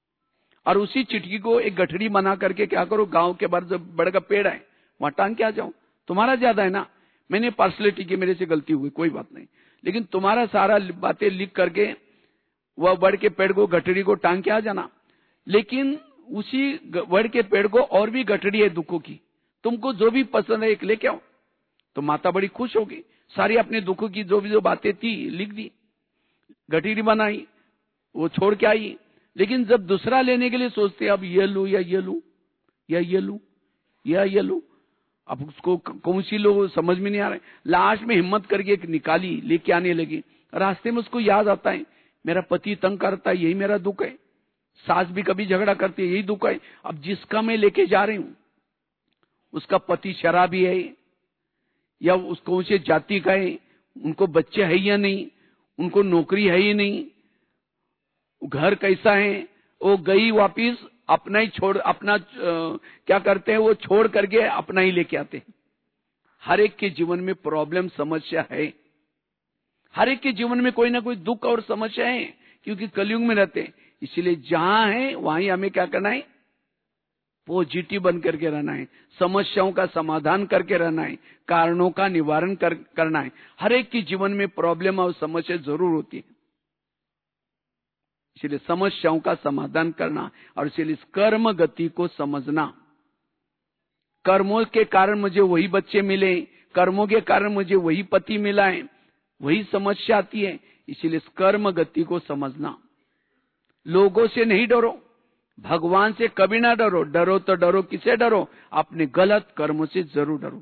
और उसी चिटकी को एक गठड़ी बना करके क्या करो, गांव के बाहर जो बड़ का पेड़ है वहां टांग के आ जाओ। तुम्हारा ज्यादा है ना, मैंने पार्सलिटी की, मेरे से गलती हुई, कोई बात नहीं, लेकिन तुम्हारा सारा बातें लिख करके वह बड़ के पेड़ को गठड़ी को टांग के आ जाना। लेकिन उसी बड़ के पेड़ को और भी गठड़ी है दुखों की, तुमको जो भी पसंद है एक लेके आओ। तो माता बड़ी खुश होगी, सारी अपने दुखों की जो भी जो बातें थी लिख दी, गठड़ी बनाई, वो छोड़ के आई। लेकिन जब दूसरा लेने के लिए सोचते अब ये लू या ये लू या ये लू या ये लू, अब उसको कौन सी लो समझ में नहीं आ रहा है। लास्ट में हिम्मत करके एक निकाली, लेके आने लगी। रास्ते में उसको याद आता है मेरा पति तंग करता है, यही मेरा दुख है, सास भी कभी झगड़ा करती है, यही दुख है। अब जिसका मैं लेके जा रही हूं उसका पति शराबी है या उसको उसे जाति का है, उनको बच्चे है या नहीं, उनको नौकरी है ही नहीं, घर कैसा है, वो गई वापिस अपना ही छोड़, अपना आ, क्या करते हैं वो छोड़ करके अपना ही लेके आते हैं। हर एक के जीवन में प्रॉब्लम समस्या है, हर एक के जीवन में कोई ना कोई दुख और समस्या है, क्योंकि कलयुग में रहते हैं। इसलिए जहां है वहीं हमें क्या करना है, पॉजिटिव बन करके रहना है, समस्याओं का समाधान करके रहना है, कारणों का निवारण कर, करना है। हर एक के जीवन में प्रॉब्लम और समस्या जरूर होती है, इसलिए समस्याओं का समाधान करना। और इसलिए इस कर्म गति को समझना, कर्मों के कारण मुझे वही बच्चे मिले, कर्मों के कारण मुझे वही पति मिला है, वही समस्या आती है। इसलिए इस कर्म गति को समझना। लोगों से नहीं डरो, भगवान से कभी ना डरो। डरो तो डरो, किसे डरो? अपने गलत कर्मों से जरूर डरो।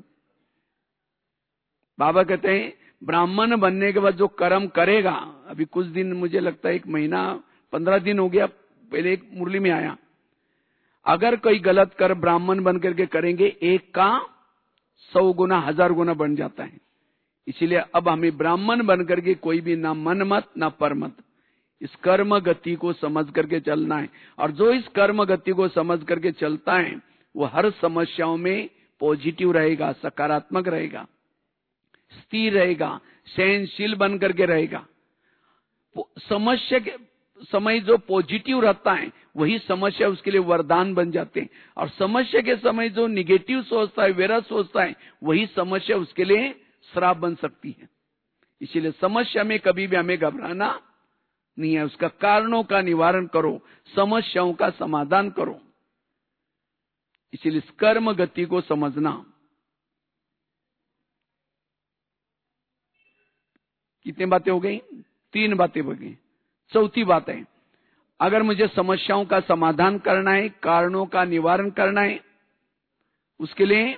बाबा कहते हैं ब्राह्मण बनने के बाद जो कर्म करेगा, अभी कुछ दिन, मुझे लगता है एक महीना पंद्रह दिन हो गया, पहले एक मुरली में आया, अगर कोई गलत कर्म ब्राह्मण बन करके करेंगे, एक का सौ गुना हजार गुना बन जाता है। इसीलिए अब हमें ब्राह्मण बन करके कोई भी ना मन मत ना पर मत, इस कर्म गति को समझ करके चलना है। और जो इस कर्म गति को समझ करके चलता है वो हर समस्याओं में पॉजिटिव रहेगा, सकारात्मक रहेगा, स्थिर रहेगा, सहनशील बन करके रहेगा। समस्या के समय जो पॉजिटिव रहता है वही समस्या उसके लिए वरदान बन जाते हैं, और समस्या के समय जो निगेटिव सोचता है, वेरा सोचता है, वही समस्या उसके लिए श्राप बन सकती है। इसीलिए समस्या में कभी भी हमें घबराना नहीं है, उसका कारणों का निवारण करो, समस्याओं का समाधान करो। इसीलिए इस कर्म गति को समझना। कितनी बातें हो गई? तीन बातें हो गई। चौथी बात है, अगर मुझे समस्याओं का समाधान करना है, कारणों का निवारण करना है, उसके लिए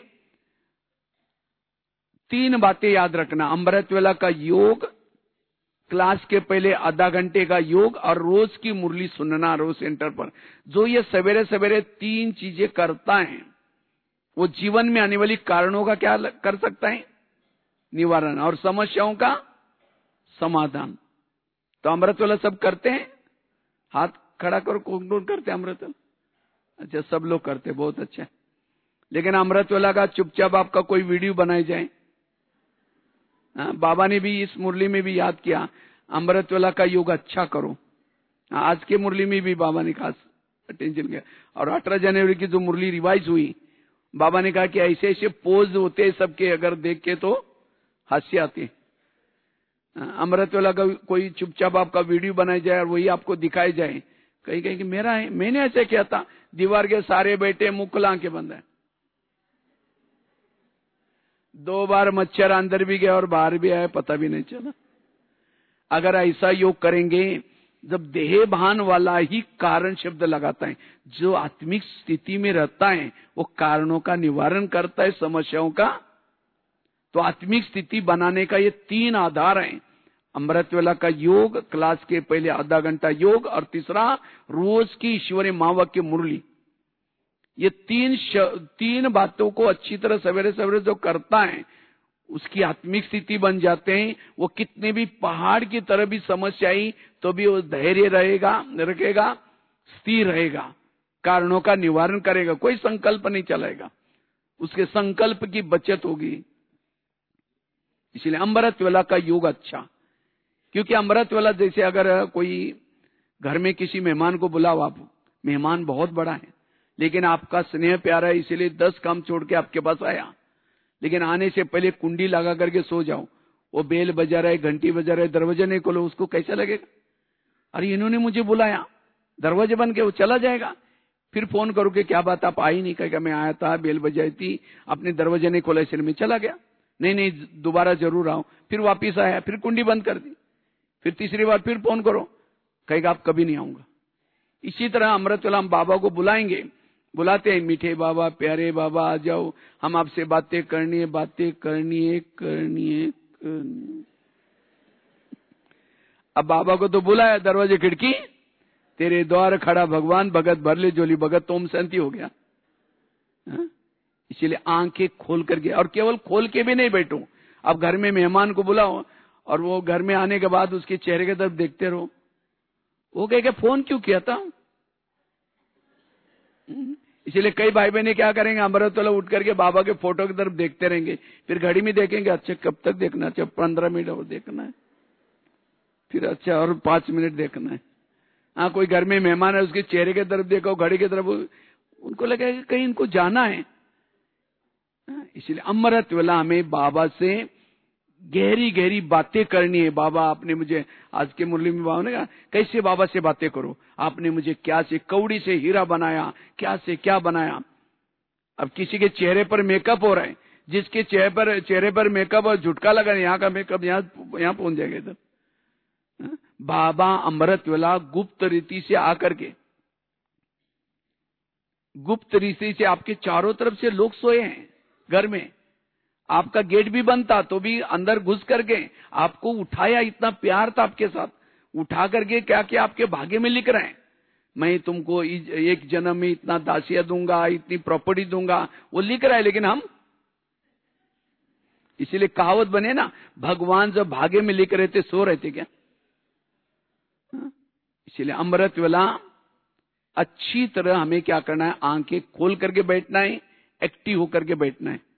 तीन बातें याद रखना। अमृत वेला का योग, क्लास के पहले आधा घंटे का योग, और रोज की मुरली सुनना रोज सेंटर पर। जो ये सवेरे सवेरे तीन चीजें करता है वो जीवन में आने वाली कारणों का क्या कर सकता है? निवारण, और समस्याओं का समाधान। तो अमृत वेला सब करते हैं? हाथ खड़ा करो, कौन कौन करते हैं अमृत वेला? अच्छा, सब लोग करते, बहुत अच्छा। लेकिन अमृत वेला का चुपचाप आपका कोई वीडियो बनाई जाए। हाँ, बाबा ने भी इस मुरली में भी याद किया, अमृत वेला का योग अच्छा करो। हाँ, आज के मुरली में भी बाबा ने खास अटेंशन किया। और अठारह जनवरी की जो मुरली रिवाइज हुई, बाबा ने कहा कि ऐसे ऐसे पोज होते हैं सबके, अगर देख के तो हंसी आती है। अमृत वेला का कोई चुपचाप आपका वीडियो बनाई जाए और वही आपको दिखाई जाए, कहीं कहीं कि मेरा है, मैंने ऐसे किया था, दीवार के सारे बैठे, मुख खुला, आंखें बंद है। दो बार मच्छर अंदर भी गया और बाहर भी आया, पता भी नहीं चला। अगर ऐसा योग करेंगे, जब देह भान वाला ही कारण शब्द लगाता है, जो आत्मिक स्थिति में रहता है वो कारणों का निवारण करता है, समस्याओं का। तो आत्मिक स्थिति बनाने का ये तीन आधार हैं। अमृत वेला का योग, क्लास के पहले आधा घंटा योग, और तीसरा रोज की ईश्वरी मावक्य मुरली। ये तीन तीन बातों को अच्छी तरह सवेरे सवेरे जो करता है उसकी आत्मिक स्थिति बन जाते हैं। वो कितने भी पहाड़ की तरह भी समस्या आई तो भी वो धैर्य रहेगा, रखेगा, स्थिर रहेगा, कारणों का निवारण करेगा, कोई संकल्प नहीं चलाएगा, उसके संकल्प की बचत होगी। इसलिए अमृत वेला का योग अच्छा। क्योंकि अमृत वेला जैसे अगर कोई घर में किसी मेहमान को बुलाओ, आप, मेहमान बहुत बड़ा है लेकिन आपका स्नेह प्यारा है, इसीलिए दस काम छोड़ के आपके पास आया, लेकिन आने से पहले कुंडी लगा करके सो जाओ। वो बेल बजा रहा है, घंटी बजा रहा है, दरवाजा नहीं खोलो, उसको कैसा लगेगा? अरे इन्होंने मुझे बुलाया, दरवाजे बंद के वो चला जाएगा। फिर फोन करो कि क्या बात, आप आई नहीं? कहेगा मैं आया था, बेल बजाई थी, अपने दरवाजे नहीं खोला इसलिए मैं चला गया। नहीं नहीं, दोबारा जरूर आओ। फिर वापिस आया, फिर कुंडी बंद कर दी, फिर तीसरी बार फिर फोन करो, कहेगा आप कभी नहीं आऊंगा। इसी तरह अमृत वेला हम बाबा को बुलाएंगे, बुलाते हैं, मीठे बाबा, प्यारे बाबा आ जाओ, हम आपसे बातें करनी है, बातें करनी है, करनी है, करनी। अब बाबा को तो बुलाया, दरवाजे खिड़की तेरे द्वार खड़ा भगवान, भगत भर ले जोली भगत, तो ओम शांति हो गया। इसीलिए आंखें खोल करके, और केवल खोल के भी नहीं बैठो। अब घर में मेहमान को बुलाओ और वो घर में आने के बाद उसके चेहरे की तरफ देखते रहो, वो कहेगा फोन क्यों किया था? इसीलिए कई भाई बहने क्या करेंगे, अमृत वेला उठ करके बाबा के फोटो की तरफ देखते रहेंगे, फिर घड़ी में देखेंगे, अच्छा कब तक देखना, अच्छा पंद्रह मिनट और देखना है, फिर अच्छा और पांच मिनट देखना है। हाँ, कोई घर में मेहमान है, उसके चेहरे की तरफ देखो, घड़ी की तरफ, उनको लगेगा कहीं इनको जाना है। इसलिए अमृत वेला हमें बाबा से गहरी गहरी बातें करनी है। बाबा आपने मुझे, आज के मुरली में बाबा ने कहा कैसे बाबा से बातें करो, आपने मुझे क्या से कौड़ी से हीरा बनाया, क्या से क्या बनाया। अब किसी के चेहरे पर मेकअप हो रहा है, जिसके चेहरे पर चेहरे पर मेकअप और झुटका लगा, यहाँ का मेकअप यहाँ यहाँ पहुंच जाएगा इधर। बाबा अमृत वेला गुप्त रीति से आकर के गुप्त रीति से आपके चारों तरफ से लोग सोए हैं घर में, आपका गेट भी बंद था तो भी अंदर घुस करके आपको उठाया, इतना प्यार था आपके साथ, उठा करके क्या क्या आपके भाग्य में लिख रहे हैं, मैं तुमको एक जन्म में इतना दासिया दूंगा, इतनी प्रॉपर्टी दूंगा, वो लिख रहा है। लेकिन हम, इसीलिए कहावत बने ना, भगवान जब भाग्य में लिख रहे थे सो रहे थे क्या? इसीलिए अमृत वेला अच्छी तरह हमें क्या करना है, आंखें खोल करके बैठना है, एक्टिव होकर के बैठना है।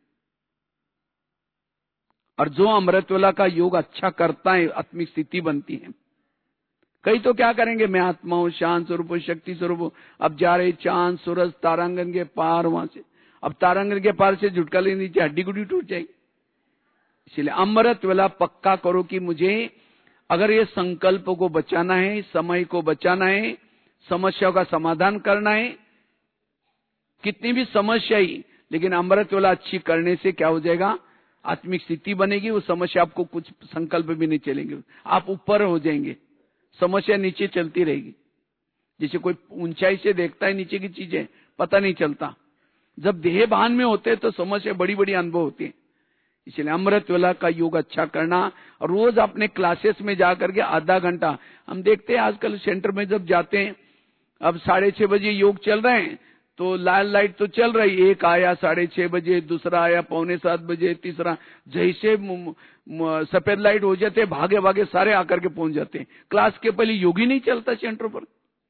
और जो अमृत वेला का योग अच्छा करता है, आत्मिक स्थिति बनती है। कई तो क्या करेंगे, मैं आत्मा हूं, शांत स्वरूप, शक्ति स्वरूप, अब जा रहे चांद सूरज तारांगन के पार, वहां से अब तारांगन के पार से झुटका ले नीचे हड्डी गुड्डी टूट जाएगी। इसलिए अमृत वेला पक्का करो कि मुझे अगर ये संकल्प को बचाना है, समय को बचाना है, समस्याओं का समाधान करना है, कितनी भी समस्या ही, लेकिन अमृत वेला अच्छी करने से क्या हो जाएगा, आत्मिक स्थिति बनेगी। वो समस्या आपको कुछ संकल्प भी नहीं चलेंगे, आप ऊपर हो जाएंगे, समस्या नीचे चलती रहेगी। जैसे कोई ऊंचाई से देखता है नीचे की चीजें, पता नहीं चलता। जब देह भान में होते हैं तो समस्या बड़ी बड़ी अनुभव होती है। इसलिए अमृत वेला का योग अच्छा करना, और रोज अपने क्लासेस में जाकर के आधा घंटा, हम देखते हैं आजकल सेंटर में जब जाते हैं, अब साढ़े छह बजे योग चल रहे हैं तो लाल लाइट तो चल रही, एक आया साढ़े छह बजे, दूसरा आया पौने सात बजे, तीसरा, जैसे सफेद लाइट हो जाते भागे भागे सारे आकर के पहुंच जाते हैं। क्लास के पहले योग ही नहीं चलता सेंटर पर।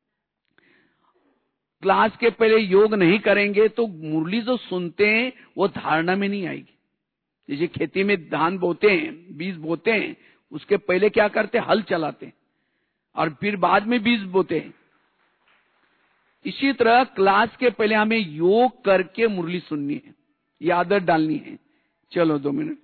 क्लास के पहले योग नहीं करेंगे तो मुरली जो सुनते हैं वो धारणा में नहीं आएगी। जैसे खेती में धान बोते हैं, बीज बोते हैं, उसके पहले क्या करते हैं, हल चलाते हैं और फिर बाद में बीज बोते हैं। इसी तरह क्लास के पहले हमें योग करके मुरली सुननी है, ये आदत डालनी है। चलो दो मिनट।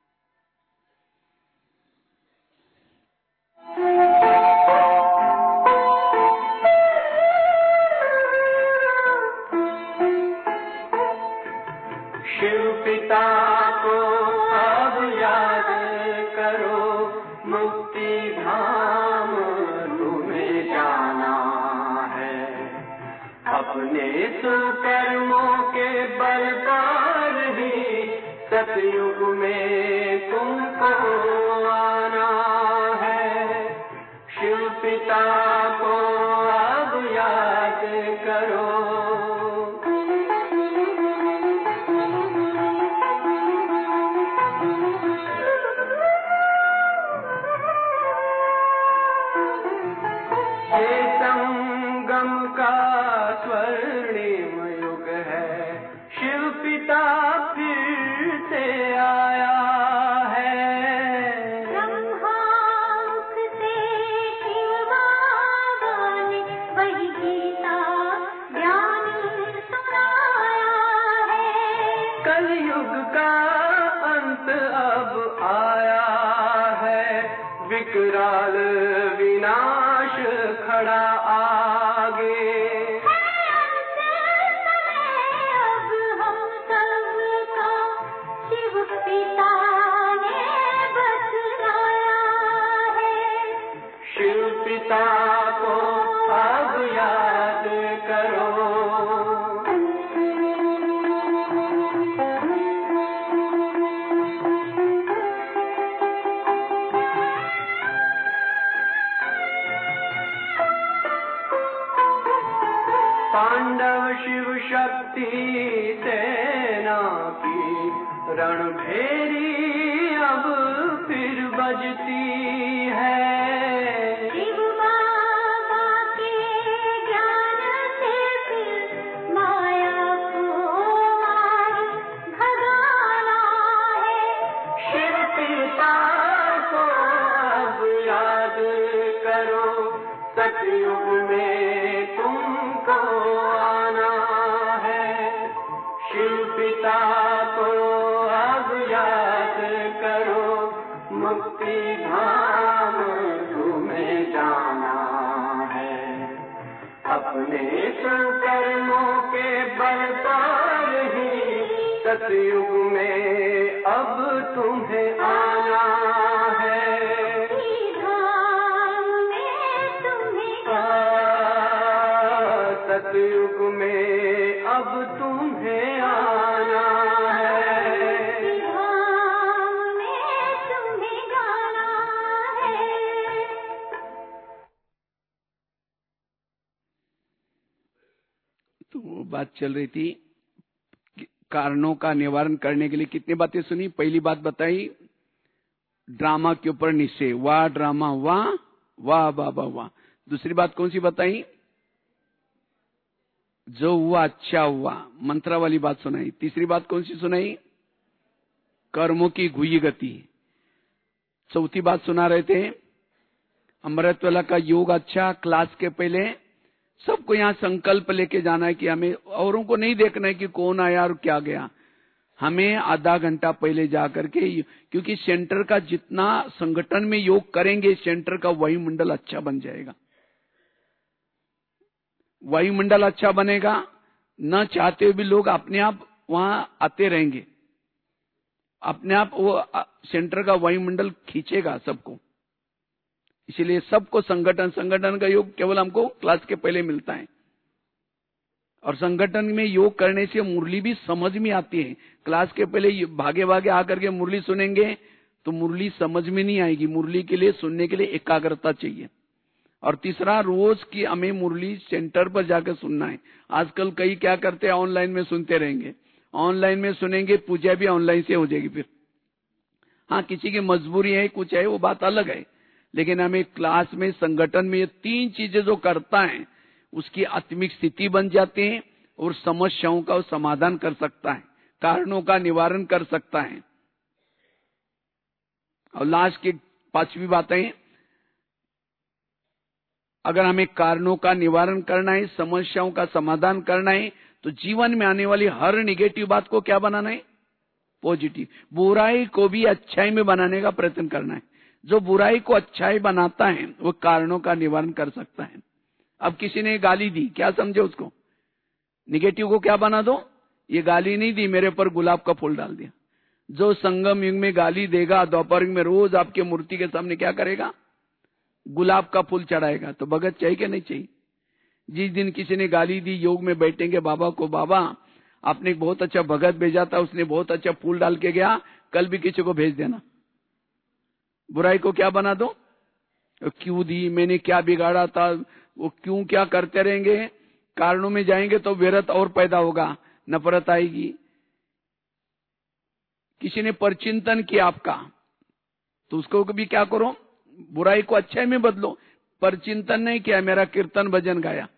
शिव पिता को अब याद करो, मुक्ति धाम तुम्हें जाना है। अपने सुकर्मों के बल पर ही सतयुग में तुमको आना है। शिव पिता को अब याद करो। स्वर्णिम युग है, शिव पिता फिर से आया है। ब्रह्मामुख से शिव बाबा ने वही गीता ज्ञान सुनाया है। कलयुग का अंत अब आया है, विकराल विनाश खड़ा आगे। पिता को अब याद करो। पांडव शिव शक्ति सेना की रणभेरी अब फिर बजती है। सतयुग में तुमको आना है। शिव पिता को अब याद करो, मुक्ति धाम तुम्हें जाना है। अपने सुकर्मों के बल पर ही सतयुग में अब तुम्हें आना है। सतयुग में अब बात चल रही थी कारणों का निवारण करने के लिए। कितनी बातें सुनी? पहली बात बताई ड्रामा के ऊपर निश्चय, वाह ड्रामा वाह वाह बाबा वाह। दूसरी बात कौन सी बताई? जो हुआ अच्छा हुआ, मंत्रा वाली बात सुनाई। तीसरी बात कौन सी सुनाई? कर्मों की घुई गति। चौथी बात सुना रहे थे अमृतवेला का योग अच्छा। क्लास के पहले सबको यहाँ संकल्प लेके जाना है कि हमें औरों को नहीं देखना है कि कौन आया और क्या गया। हमें आधा घंटा पहले जाकर के, क्योंकि सेंटर का जितना संगठन में योग करेंगे सेंटर का वायुमंडल अच्छा बन जाएगा। वायुमंडल अच्छा बनेगा, न चाहते हुए भी लोग अपने आप वहां आते रहेंगे, अपने आप वो सेंटर का वायुमंडल खींचेगा सबको। इसलिए सबको संगठन संगठन का योग केवल हमको क्लास के पहले मिलता है। और संगठन में योग करने से मुरली भी समझ में आती है। क्लास के पहले भागे भागे आकर के मुरली सुनेंगे तो मुरली समझ में नहीं आएगी। मुरली के लिए सुनने के लिए एकाग्रता चाहिए। और तीसरा, रोज की हमें मुरली सेंटर पर जाकर सुनना है। आजकल कई क्या करते हैं, ऑनलाइन में सुनते रहेंगे, ऑनलाइन में सुनेंगे, पूजा भी ऑनलाइन से हो जाएगी। फिर हाँ, किसी की मजबूरी है, कुछ है, वो बात अलग है। लेकिन हमें क्लास में संगठन में ये तीन चीजें जो करता है उसकी आत्मिक स्थिति बन जाती है और समस्याओं का समाधान कर सकता है, कारणों का निवारण कर सकता है। और लास्ट की पांचवी बात है, अगर हमें कारणों का निवारण करना है, समस्याओं का समाधान करना है, तो जीवन में आने वाली हर निगेटिव बात को क्या बनाना है? पॉजिटिव। बुराई को भी अच्छाई में बनाने का प्रयत्न करना है। जो बुराई को अच्छाई बनाता है वो कारणों का निवारण कर सकता है। अब किसी ने गाली दी, क्या समझे उसको? निगेटिव को क्या बना दो? ये गाली नहीं दी, मेरे पर गुलाब का फूल डाल दिया। जो संगम युग में गाली देगा, दोपहर में रोज आपके मूर्ति के सामने क्या करेगा? गुलाब का फूल चढ़ाएगा। तो भगत चाहिए कि नहीं चाहिए? जिस दिन किसी ने गाली दी, योग में बैठेंगे बाबा को, बाबा आपने बहुत अच्छा भगत भेजा था, उसने बहुत अच्छा फूल डाल के गया, कल भी किसी को भेज देना। बुराई को क्या बना दो? क्यों दी, मैंने क्या बिगाड़ा था, वो क्यों क्या करते रहेंगे। कारणों में जाएंगे तो विरत और पैदा होगा, नफरत आएगी। किसी ने परचिंतन किया आपका, तो उसको भी क्या करो? बुराई को अच्छाई में बदलो। परचिंतन नहीं किया, मेरा कीर्तन भजन गाया।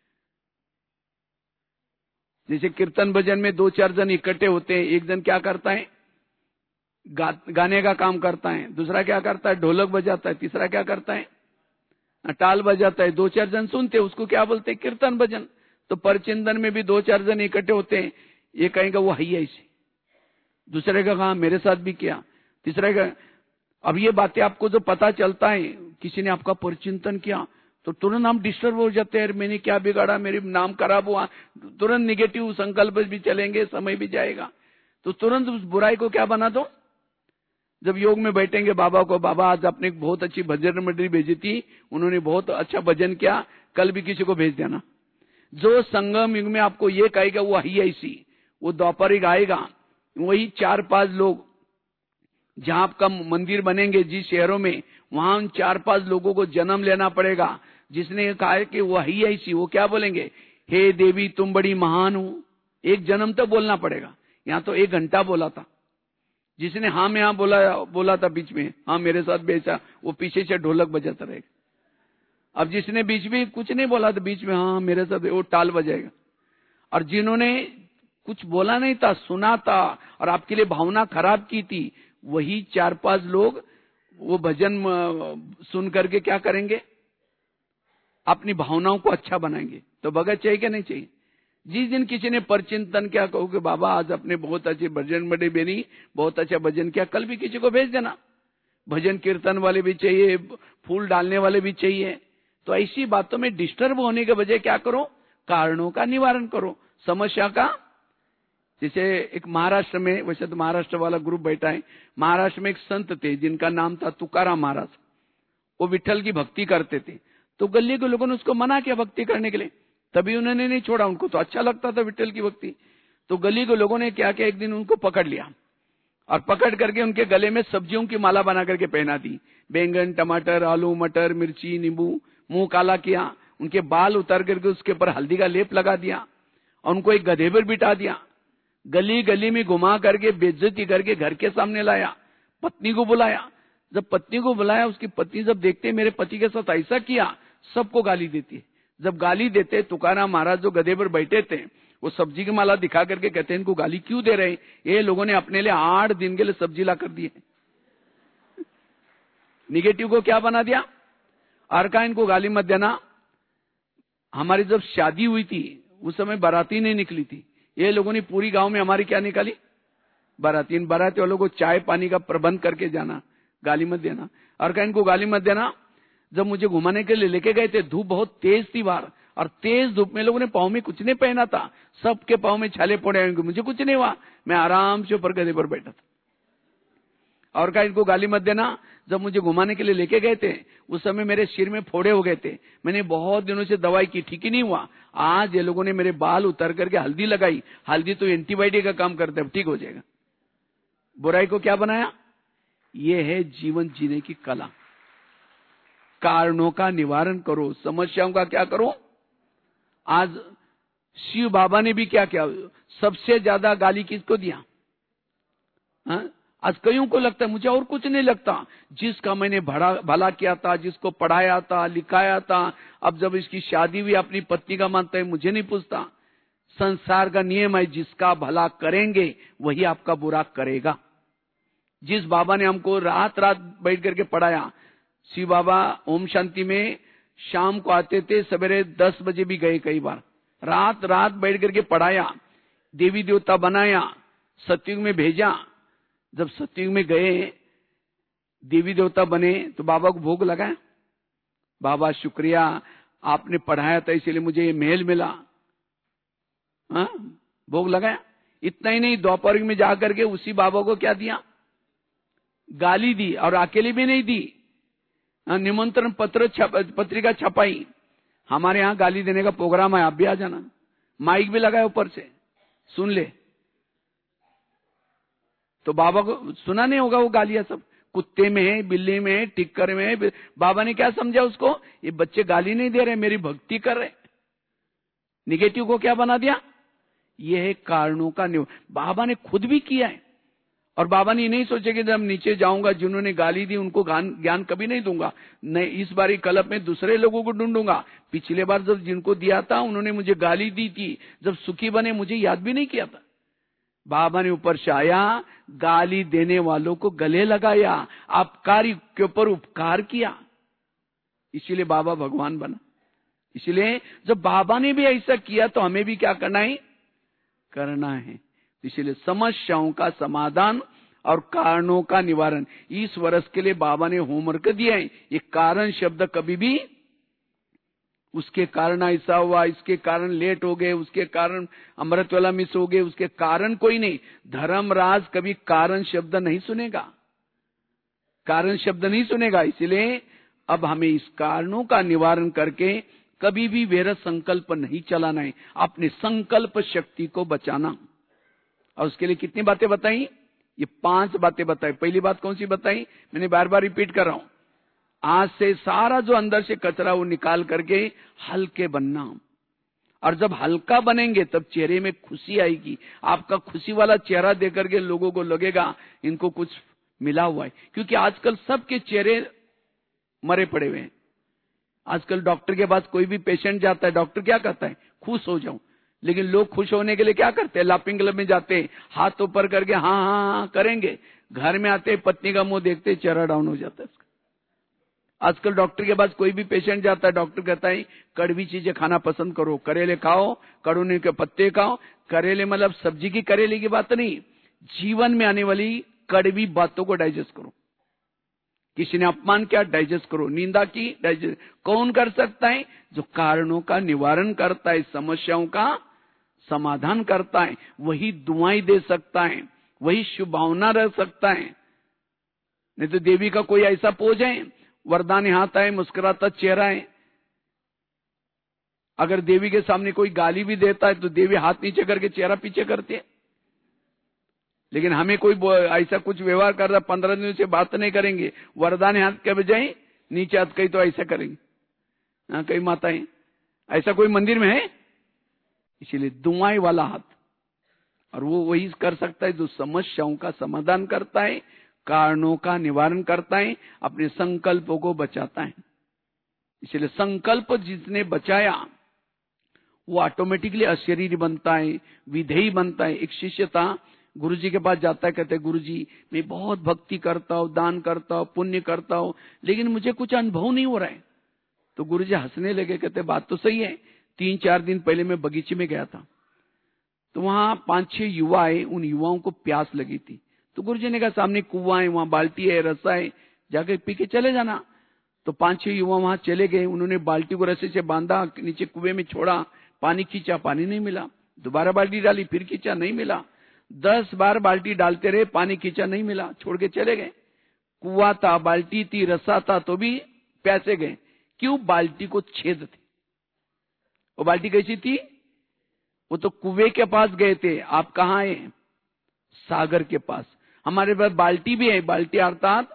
जैसे कीर्तन भजन में दो चार जन इकट्ठे होते हैं, एक जन क्या करता है? गा, गाने का काम करता है, दूसरा क्या करता है? ढोलक बजाता है, तीसरा क्या करता है? टाल बजाता है। दो चार जन सुनते, उसको क्या बोलते हैं? कीर्तन भजन। तो परचिंतन में भी दो चार जन इकट्ठे होते हैं, ये कहेगा वो है ऐसे, दूसरे का कहा मेरे साथ भी किया, तीसरे का। अब ये बातें आपको जो पता चलता है, किसी ने आपका परचिंतन किया तो तुरंत हम डिस्टर्ब हो जाते हैं, मैंने क्या बिगाड़ा, मेरे नाम खराब हुआ, तुरंत निगेटिव संकल्प भी चलेंगे, समय भी जाएगा। तो तुरंत उस बुराई को क्या बना दो? जब योग में बैठेंगे बाबा को, बाबा आज आपने बहुत अच्छी भजन मंडली भेजी थी, उन्होंने बहुत अच्छा भजन किया, कल भी किसी को भेज देना। जो संगम युग में आपको ये कहेगा वो ही ऐसी, वो दोपहर आएगा, वही चार पांच लोग जहां आपका मंदिर बनेंगे जिस शहरों में, वहां उन चार पांच लोगों को जन्म लेना पड़ेगा। जिसने कहा है कि वो ही ऐसी, वो क्या बोलेंगे? हे देवी तुम बड़ी महान हो। एक जन्म तो बोलना पड़ेगा। यहाँ तो एक घंटा बोला था। जिसने हाँ में हाँ बोला बोला था बीच में, हाँ मेरे साथ बेचा, वो पीछे से ढोलक बजाता रहेगा। अब जिसने बीच में कुछ नहीं बोला था, बीच में हाँ मेरे साथ, वो टाल बजाएगा। और जिन्होंने कुछ बोला नहीं था, सुना था और आपके लिए भावना खराब की थी, वही चार पांच लोग वो भजन सुन करके क्या करेंगे? अपनी भावनाओं को अच्छा बनाएंगे। तो भगत चाहिए कि नहीं चाहिए? जिस दिन किसी ने परचिंतन क्या कहोगे, बाबा आज अपने बहुत अच्छे भजन बड़े बेनी बहुत अच्छा भजन किया, कल भी किसी को भेज देना। भजन कीर्तन वाले भी चाहिए, फूल डालने वाले भी चाहिए। तो ऐसी बातों में डिस्टर्ब होने के बजाय क्या करो? कारणों का निवारण करो, समस्या का। जैसे एक महाराष्ट्र में, वैसे तो महाराष्ट्र वाला ग्रुप बैठा है, महाराष्ट्र में एक संत थे जिनका नाम था तुकाराम महाराज। वो विठल की भक्ति करते थे। तो गली के लोगों ने उसको मना किया भक्ति करने के लिए, तभी उन्होंने नहीं छोड़ा। उनको तो अच्छा लगता था विठल की भक्ति। तो गली के लोगों ने क्या किया, एक दिन उनको पकड़ लिया और पकड़ करके उनके गले में सब्जियों की माला बना करके पहना दी। बैंगन, टमाटर, आलू, मटर, मिर्ची, नींबू, मुंह काला किया, उनके बाल उतार करके उसके ऊपर हल्दी का लेप लगा दिया और उनको एक गधे पर बिठा दिया, गली गली में घुमा करके बेइज्जती करके घर के सामने लाया, पत्नी को बुलाया। जब पत्नी को बुलाया, उसकी पत्नी जब देखते मेरे पति के साथ ऐसा किया, सबको गाली देती है। जब गाली देते, तुकाराम महाराज जो गधे पर बैठे थे, वो सब्जी की माला दिखा करके कहते हैं, इनको गाली क्यों दे रहे हैं? ये लोगों ने अपने लिए आठ दिन के लिए सब्जी ला कर दी है। निगेटिव को क्या बना दिया? और कहा इनको गाली मत देना। हमारी जब शादी हुई थी उस समय बाराती नहीं निकली थी, ये लोगों ने पूरी गांव में हमारी क्या निकाली? बाराती। बाराती वालों को चाय पानी का प्रबंध करके जाना, गाली मत देना। और कहा इनको गाली मत देना। जब मुझे घुमाने के लिए लेके गए थे, धूप बहुत तेज थी बाहर, और तेज धूप में लोगों ने पाँव में कुछ नहीं पहना था, सबके पाँव में छाले पड़े होंगे, मुझे कुछ नहीं हुआ, मैं आराम से ऊपर गधे पर बैठा था। और कहा इनको गाली मत देना। जब मुझे घुमाने के लिए लेके गए थे उस समय मेरे सिर में फोड़े हो गए थे, मैंने बहुत दिनों से दवाई की, ठीक ही नहीं हुआ। आज ये लोगों ने मेरे बाल उतार करके हल्दी लगाई, हल्दी तो एंटीबायोटिक का काम करता है, ठीक हो जाएगा। बुराई को क्या बनाया? ये है जीवन जीने की कला। कारणों का निवारण करो, समस्याओं का क्या करो। आज शिव बाबा ने भी क्या किया? सबसे ज्यादा गाली किसको दिया? हा? आज कईयों को लगता है मुझे और कुछ नहीं लगता, जिसका मैंने भला भला किया था, जिसको पढ़ाया था, लिखाया था, अब जब इसकी शादी हुई अपनी पत्नी का मानता है, मुझे नहीं पूछता। संसार का नियम है, जिसका भला करेंगे वही आपका बुरा करेगा। जिस बाबा ने हमको रात रात बैठ करके पढ़ाया, शिव बाबा ओम शांति में शाम को आते थे, सवेरे दस बजे भी गए कई बार, रात रात बैठ करके पढ़ाया, देवी देवता बनाया, सतयुग में भेजा। जब सतयुग में गए, देवी देवता बने, तो बाबा को भोग लगाया, बाबा शुक्रिया आपने पढ़ाया था इसलिए मुझे ये महल मिला, हाँ भोग लगाया। इतना ही नहीं, द्वापर में जाकर के उसी बाबा को क्या दिया? गाली दी, और अकेले भी नहीं दी, निमंत्रण पत्र छप, पत्रिका छपाई, हमारे यहाँ गाली देने का प्रोग्राम है, आप भी आ जाना, माइक भी लगाया ऊपर से, सुन ले। तो बाबा को सुना नहीं होगा वो गालियां सब, कुत्ते में है, बिल्ली में है, टिक्कर में है। बाबा ने क्या समझा उसको? ये बच्चे गाली नहीं दे रहे, मेरी भक्ति कर रहे। निगेटिव को क्या बना दिया? ये है कारणों का निव। बाबा ने खुद भी किया है, और बाबा ने नहीं सोचे कि जब नीचे जाऊंगा जिन्होंने गाली दी उनको ज्ञान कभी नहीं दूंगा, नहीं, इस बारी कल्प में दूसरे लोगों को ढूंढूंगा। पिछले बार जब जिनको दिया था उन्होंने मुझे गाली दी थी, जब सुखी बने मुझे याद भी नहीं किया था। बाबा ने ऊपर से आया, गाली देने वालों को गले लगाया, अपकारी के ऊपर उपकार किया, इसीलिए बाबा भगवान बना। इसलिए जब बाबा ने भी ऐसा किया तो हमें भी क्या करना है? करना है। इसलिए समस्याओं का समाधान और कारणों का निवारण, इस वर्ष के लिए बाबा ने होमवर्क दिया है। ये कारण शब्द कभी भी उसके कारण ऐसा हुआ, इसके कारण लेट हो गए, उसके कारण अमृत वाला मिस हो गए, उसके कारण कोई नहीं। धर्मराज कभी कारण शब्द नहीं सुनेगा, कारण शब्द नहीं सुनेगा। इसलिए अब हमें इस कारणों का निवारण करके कभी भी व्यर्थ संकल्प नहीं चलाना है, अपने संकल्प शक्ति को बचाना। और उसके लिए कितनी बातें बताई? ये पांच बातें बताई। पहली बात कौन सी बताई? मैंने बार बार रिपीट कर रहा हूं, आज से सारा जो अंदर से कचरा वो निकाल करके हल्के बनना। और जब हल्का बनेंगे तब चेहरे में खुशी आएगी। आपका खुशी वाला चेहरा देख करके लोगों को लगेगा इनको कुछ मिला हुआ है, क्योंकि आजकल सबके चेहरे मरे पड़े हुए हैं। आजकल डॉक्टर के पास कोई भी पेशेंट जाता है, डॉक्टर क्या कहता है? खुश हो जाऊं। लेकिन लोग खुश होने के लिए क्या करते हैं? लाफिंग क्लब में जाते हैं, हाथ ऊपर करके हाँ हाँ हाँ करेंगे, घर में आते पत्नी का मुंह देखते चेहरा डाउन हो जाता है। आजकल डॉक्टर के पास कोई भी पेशेंट जाता है, डॉक्टर कहता है कड़वी चीजें खाना पसंद करो, करेले खाओ, कड़ूने के पत्ते खाओ। करेले मतलब सब्जी की करेले की बात नहीं, जीवन में आने वाली कड़वी बातों को डाइजेस्ट करो। किसी ने अपमान किया, डाइजेस्ट करो। निंदा की, डाइजेस्ट। कौन कर सकता है? जो कारणों का निवारण करता है, समस्याओं का समाधान करता है, वही दुआएं दे सकता है, वही शुभ भावना रह सकता है। नहीं तो देवी का कोई ऐसा पोज है, वरदान हाथ है, मुस्कुराता चेहरा है। अगर देवी के सामने कोई गाली भी देता है तो देवी हाथ नीचे करके चेहरा पीछे करती है। लेकिन हमें कोई ऐसा कुछ व्यवहार कर रहा, पंद्रह दिनों से बात नहीं करेंगे, वरदान हाथ के बजाय नीचे हाथ, कहीं तो ऐसा करेंगे। हाँ, कई माताएं, ऐसा कोई मंदिर में है? इसीलिए दुआएं वाला हाथ, और वो वही कर सकता है जो समस्याओं का समाधान करता है, कारणों का निवारण करता है, अपने संकल्पों को बचाता है। इसलिए संकल्प जिसने बचाया वो ऑटोमेटिकली अशरीरी बनता है, विधेयी बनता है। एक शिष्य था, गुरुजी के पास जाता है, कहते गुरुजी मैं बहुत भक्ति करता हूँ, दान करता हूँ, पुण्य करता हूँ, लेकिन मुझे कुछ अनुभव नहीं हो रहा है। तो गुरुजी हंसने लगे, कहते बात तो सही है। तीन चार दिन पहले मैं बगीचे में गया था, तो वहां पांच छह युवा आए, उन युवाओं को प्यास लगी थी। तो गुरुजी ने कहा सामने कुआं है, वहां बाल्टी है, रस्सा है, जाके पी के चले जाना। तो पांच छह युवा वहां चले गए, उन्होंने बाल्टी को रस्से से बांधा, नीचे कुएं में छोड़ा, पानी खींचा, पानी नहीं मिला। दोबारा बाल्टी डाली, फिर खींचा, नहीं मिला। दस बार बाल्टी डालते रहे, पानी खींचा, नहीं मिला, छोड़ के चले गए। कुआं था, बाल्टी थी, रस्सा था, तो भी प्यासे गए। क्यों? बाल्टी को छेद थे। वो बाल्टी कैसी थी? वो तो कुएं के पास गए थे, आप कहां आए? सागर के पास। हमारे पास बाल्टी भी है, बाल्टी अर्थात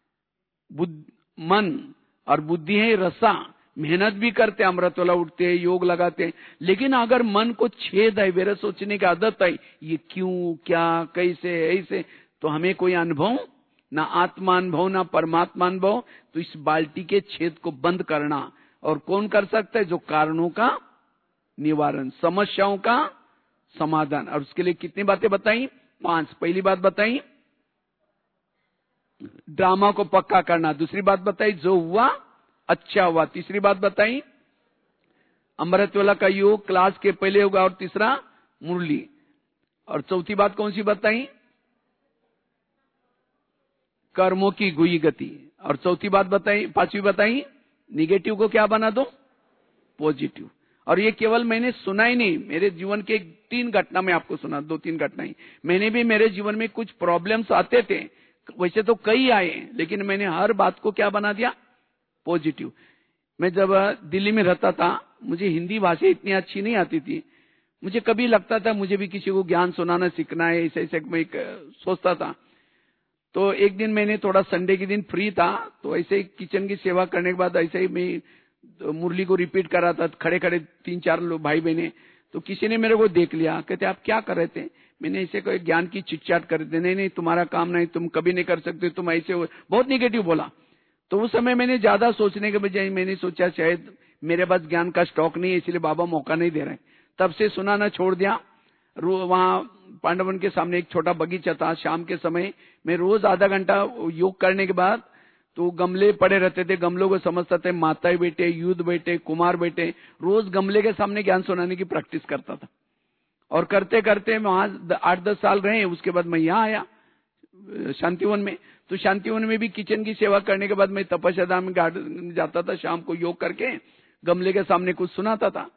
मन और बुद्धि है रस्सा, मेहनत भी करते, अमृतवाला उठते, योग लगाते, लेकिन अगर मन को छेद है, मेरे सोचने की आदत है, ये क्यों, क्या, कैसे, ऐसे, तो हमें कोई अनुभव ना, आत्मा अनुभव ना परमात्मा अनुभव। तो इस बाल्टी के छेद को बंद करना, और कौन कर सकता है? जो कारणों का निवारण, समस्याओं का समाधान। और उसके लिए कितनी बातें बताई? पांच। पहली बात बताई ड्रामा को पक्का करना, दूसरी बात बताई जो हुआ अच्छा हुआ, तीसरी बात बताई अमृतवाला का योग क्लास के पहले होगा, और तीसरा मुरली, और चौथी बात कौन सी बताई? कर्मों की गुई गति। और चौथी बात बताई, पांचवी बताई निगेटिव को क्या बना दो? पॉजिटिव। और ये केवल मैंने सुना ही नहीं, मेरे जीवन के तीन घटना में आपको सुना, दो तीन घटनाएं। मैंने भी मेरे जीवन में कुछ प्रॉब्लम्स आते थे, वैसे तो कई आए, लेकिन मैंने हर बात को क्या बना दिया? पॉजिटिव। मैं जब दिल्ली में रहता था, मुझे हिंदी भाषा इतनी अच्छी नहीं आती थी। मुझे कभी लगता था मुझे भी किसी को ज्ञान सुनाना सीखना है, ऐसे ऐसे मैं सोचता था। तो एक दिन मैंने थोड़ा संडे के दिन फ्री था, तो ऐसे ही किचन की सेवा करने के बाद ऐसे ही मैं मुरली को रिपीट कर रहा था, खड़े खड़े तीन चार लोग भाई बहने। तो किसी ने मेरे को देख लिया, कहते आप क्या कर रहे थे? मैंने ऐसे कोई ज्ञान की चिटचाट कर दी, नहीं नहीं तुम्हारा काम नहीं, तुम कभी नहीं कर सकते, तुम ऐसे हो, बहुत निगेटिव बोला। तो उस समय मैंने ज्यादा सोचने के बजाय मैंने सोचा शायद मेरे पास ज्ञान का स्टॉक नहीं है, इसलिए बाबा मौका नहीं दे रहे। तब से सुनाना छोड़ दिया। वहां पांडवन के सामने एक छोटा बगीचा था, शाम के समय मैं रोज आधा घंटा योग करने के बाद तो गमले पड़े रहते थे, गमलों को समझता था, माताएं बैठे, युद्ध बैठे, कुमार बैठे, रोज गमले के सामने ज्ञान सुनाने की प्रैक्टिस करता था। और करते करते वहां आठ दस साल रहे। उसके बाद मैं यहाँ आया शांतिवन में। तो शांतिवन में भी किचन की सेवा करने के बाद मैं तपस्या धाम में गार्डन जाता था, शाम को योग करके गमले के सामने कुछ सुनाता था।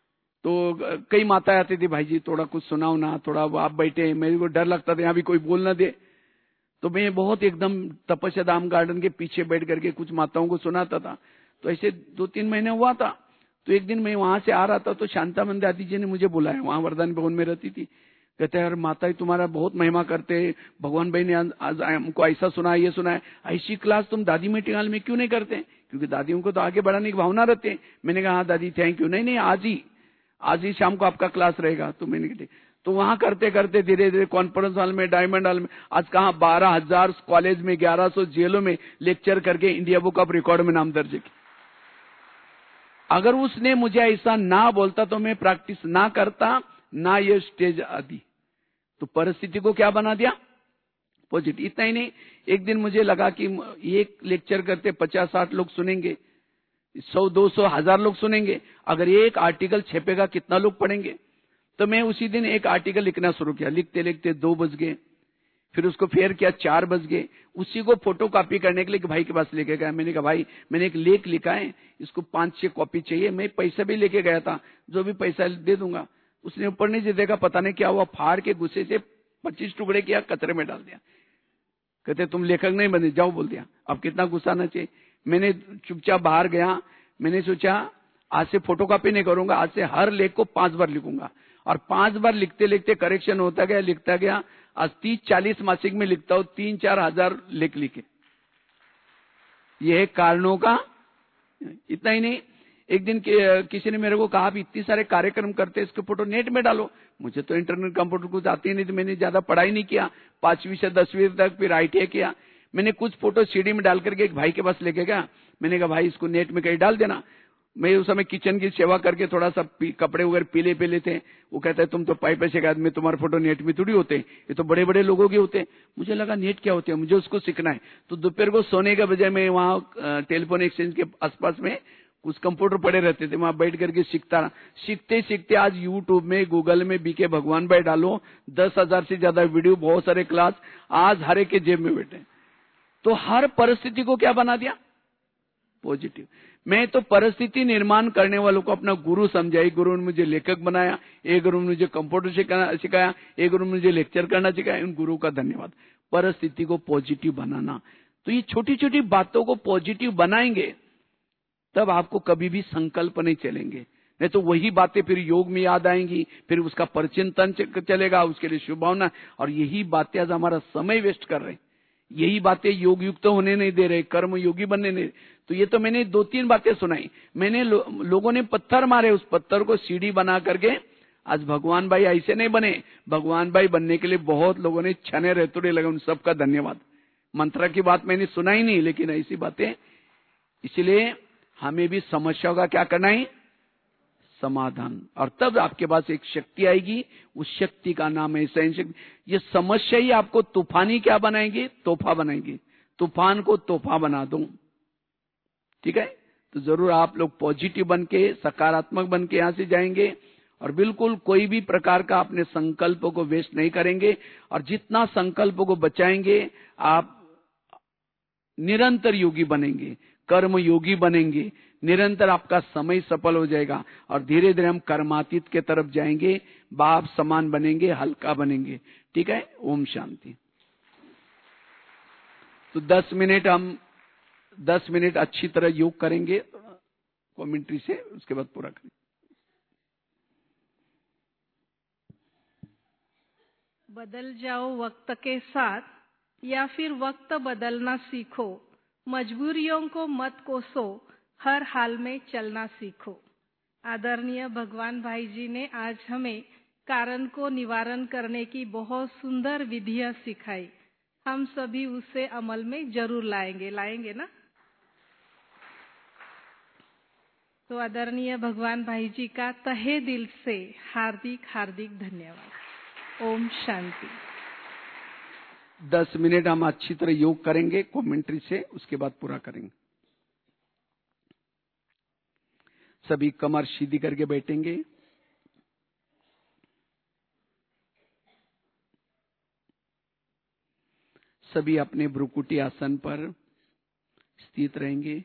तो कई माताएं आती थी, भाई जी थोड़ा कुछ सुनाओ ना, थोड़ा आप बैठे, मेरे को डर लगता था यहाँ भी कोई बोल ना दे। तो मैं बहुत एकदम तपस्या धाम गार्डन के पीछे बैठ करके कुछ माताओं को सुनाता था। तो ऐसे दो तीन महीने हुआ था। तो एक दिन मैं वहां से आ रहा था, तो शांतामन दादी जी ने मुझे बुलाया, वहां वरदान भवन में रहती थी। कहते हैं यार माता तुम्हारा बहुत महिमा करते हैं, भगवान भाई ने आज हमको ऐसा सुना, ये सुना है, ऐसी क्लास तुम दादी मीटिंग हॉल में क्यों नहीं करते? क्योंकि दादियों को तो आगे बढ़ाने की भावना रहते हैं। मैंने कहा हाँ दादी थैंक यू, नहीं नहीं आज ही आज ही शाम को आपका क्लास रहेगा। तो मैंने कहा तो वहां करते करते धीरे धीरे कॉन्फ्रेंस हॉल में, डायमंड हॉल में, आज कहा बारह हजार कॉलेज में, ग्यारह सौ जेलों में लेक्चर करके इंडिया बुक ऑफ रिकॉर्ड में नाम दर्ज किया। अगर उसने मुझे ऐसा ना बोलता तो मैं प्रैक्टिस ना करता, ना ये स्टेज आदि। तो परिस्थिति को क्या बना दिया? पॉजिटिव। इतना ही नहीं, एक दिन मुझे लगा कि एक लेक्चर करते पचास साठ लोग सुनेंगे, सौ दो सौ हजार लोग सुनेंगे, अगर एक आर्टिकल छपेगा कितना लोग पढ़ेंगे? तो मैं उसी दिन एक आर्टिकल लिखना शुरू किया। लिखते लिखते दो बज गए, फिर उसको फेयर किया, चार बज गए। उसी को फोटो कॉपी करने के लिए भाई के पास लेके गया। मैंने कहा भाई मैंने एक लेख लिखा है, इसको पांच छह कॉपी चाहिए। मैं पैसा भी लेके गया था, जो भी पैसा दे दूंगा। उसने ऊपर नहीं देखा, पता नहीं क्या हुआ, फाड़ के गुस्से से पच्चीस टुकड़े किया, कचरे में डाल दिया। कहते तुम लेखक नहीं बने, जाओ बोल दिया। अब कितना गुस्सा आना चाहिए। मैंने चुपचाप बाहर गया। मैंने सोचा आज से फोटोकॉपी नहीं करूंगा, आज से हर लेख को पांच बार लिखूंगा। और पांच बार लिखते लिखते करेक्शन होता गया, लिखता गया। आज तीस चालीस मासिक में लिखता हूं, तीन चार हजार लेख लिखे। यह है कारणों का। इतना ही नहीं, एक दिन कि, किसी ने मेरे को कहा भी इतने सारे कार्यक्रम करते हैं, इसके फोटो नेट में डालो। मुझे तो इंटरनेट कंप्यूटर कुछ आती नहीं, तो मैंने ज्यादा पढ़ाई नहीं किया, पांचवी से दसवीं तक, फिर आई टी आई किया। मैंने कुछ फोटो सीडी में डाल करके एक भाई के पास लेके गया। मैंने कहा भाई इसको नेट में कहीं डाल देना। मैं उस समय किचन की सेवा करके थोड़ा सा कपड़े वगैरह पीले पीले थे। वो कहता है तुम तो पाई पैसे के आदमी, तुम्हारे फोटो नेट में थोड़ी होते, ये तो बड़े बड़े लोगों के होते हैं। मुझे लगा नेट क्या होते हैं, मुझे उसको सीखना है। तो दोपहर को सोने के बजाय मैं वहां टेलीफोन एक्सचेंज के आसपास में कुछ कंप्यूटर पड़े रहते थे, वहां बैठ करके सीखता रहा। सीखते सीखते आज यूट्यूब में, गूगल में बीके भगवान भाई डालो, दस हजार से ज्यादा वीडियो, बहुत सारे क्लास, आज हर एक के जेब में बैठे। तो हर परिस्थिति को क्या बना दिया, पॉजिटिव। मैं तो परिस्थिति निर्माण करने वालों को अपना गुरु समझा। एक गुरु ने मुझे लेखक बनाया, एक गुरु ने मुझे कंप्यूटर सिखाया, एक गुरु ने मुझे लेक्चर करना सिखाया। उन गुरु का धन्यवाद। परिस्थिति को पॉजिटिव बनाना, तो ये छोटी छोटी बातों को पॉजिटिव बनाएंगे तब आपको कभी भी संकल्प नहीं चलेंगे, नहीं तो वही बातें फिर योग में याद आएंगी, फिर उसका परिचिंतन चलेगा, उसके लिए शुभभावना। और यही बातें आज हमारा समय वेस्ट कर रहे हैं, यही बातें योग युक्त तो होने नहीं दे रहे, कर्म योगी बनने नहीं। तो ये तो मैंने दो तीन बातें सुनाई। मैंने लो, लोगों ने पत्थर मारे, उस पत्थर को सीढ़ी बना करके आज भगवान भाई ऐसे नहीं बने। भगवान भाई बनने के लिए बहुत लोगों ने छने रहतुड़े लगे, उन सबका धन्यवाद। मंत्र की बात मैंने सुनाई नहीं, लेकिन ऐसी बातें। इसलिए हमें भी समस्याओं का क्या करना है, समाधान। और तब आपके पास एक शक्ति आएगी, उस शक्ति का नाम है सहन शक्ति। ये समस्या ही आपको तूफानी क्या बनाएगी, तोहफा बनाएगी। तूफान को तोहफा बना दो, ठीक है। तो जरूर आप लोग पॉजिटिव बन के, सकारात्मक बन के यहां से जाएंगे, और बिल्कुल कोई भी प्रकार का अपने संकल्पों को वेस्ट नहीं करेंगे। और जितना संकल्पों को बचाएंगे, आप निरंतर योगी बनेंगे, कर्म योगी बनेंगे, निरंतर आपका समय सफल हो जाएगा। और धीरे धीरे हम कर्मातीत के तरफ जाएंगे, बाप समान बनेंगे, हल्का बनेंगे, ठीक है। ओम शांति। तो दस मिनट हम दस मिनट अच्छी तरह योग करेंगे कमेंट्री से, उसके बाद पूरा करेंगे। बदल जाओ वक्त के साथ, या फिर वक्त बदलना सीखो। मजबूरियों को मत कोसो, हर हाल में चलना सीखो। आदरणीय भगवान भाई जी ने आज हमें कारण को निवारण करने की बहुत सुंदर विधियां सिखाई। हम सभी उसे अमल में जरूर लाएंगे लाएंगे ना। तो आदरणीय भगवान भाई जी का तहे दिल से हार्दिक हार्दिक धन्यवाद। ओम शांति। दस मिनट हम अच्छी तरह योग करेंगे कमेंट्री से, उसके बाद पूरा करेंगे। सभी कमर सीधी करके बैठेंगे। सभी अपने भ्रुकुटी आसन पर स्थित रहेंगे।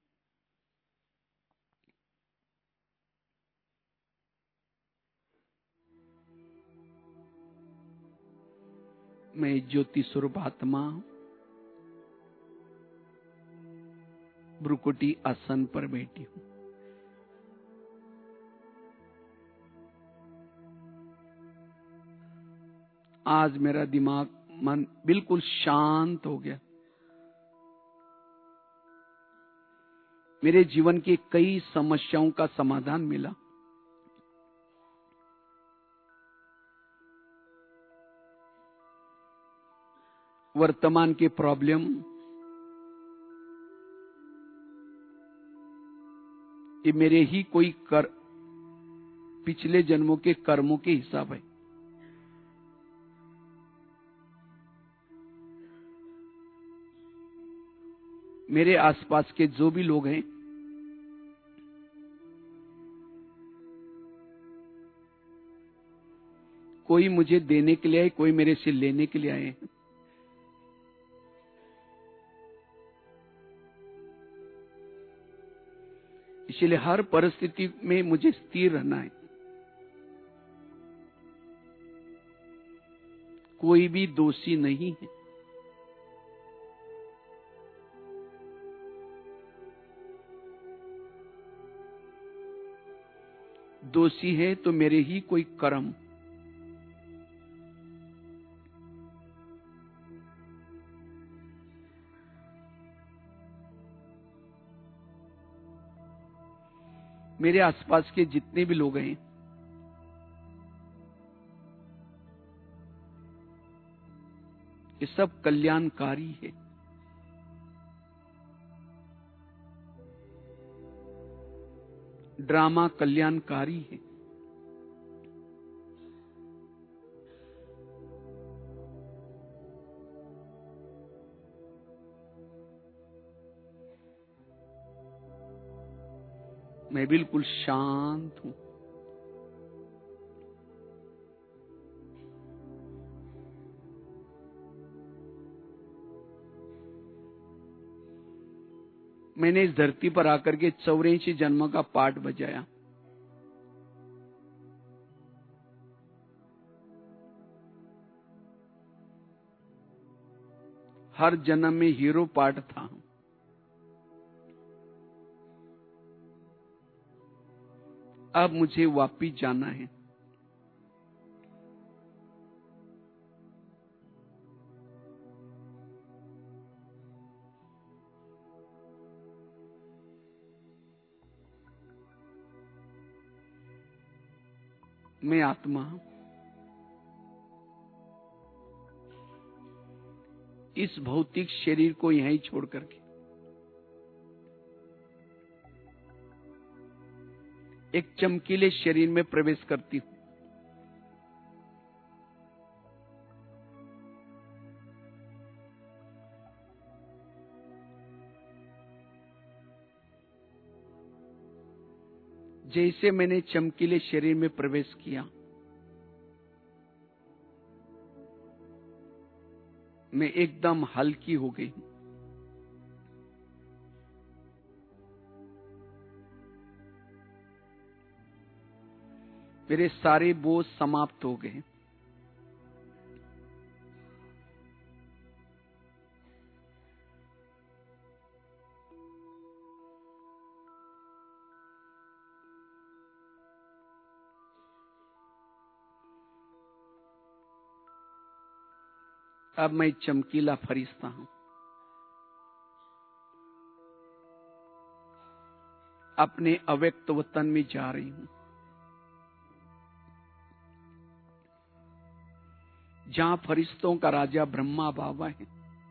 मैं ज्योति स्वरूप आत्मा भ्रुकुटी आसन पर बैठी हूं। आज मेरा दिमाग मन बिल्कुल शांत हो गया। मेरे जीवन की कई समस्याओं का समाधान मिला। वर्तमान के प्रॉब्लम ये मेरे ही कोई कर पिछले जन्मों के कर्मों के हिसाब है। मेरे आसपास के जो भी लोग हैं, कोई मुझे देने के लिए आए, कोई मेरे से लेने के लिए आए। इसलिए हर परिस्थिति में मुझे स्थिर रहना है। कोई भी दोषी नहीं है। दोषी है तो मेरे ही कोई कर्म। मेरे आसपास के जितने भी लोग हैं, ये सब कल्याणकारी है। ड्रामा कल्याणकारी है। मैं बिल्कुल शांत हूं। मैंने इस धरती पर आकर के चौरासी जन्मों का पाठ बजाया। हर जन्म में हीरो पार्ट था। अब मुझे वापिस जाना है। मैं आत्मा इस भौतिक शरीर को यहीं छोड़ करके एक चमकीले शरीर में प्रवेश करती हूं। जैसे मैंने चमकीले शरीर में प्रवेश किया, मैं एकदम हल्की हो गई हूं। मेरे सारे बोझ समाप्त हो गए। अब मैं चमकीला फरिश्ता हूं। अपने अव्यक्त वतन में जा रही हूं, जहां फरिश्तों का राजा ब्रह्मा बाबा है।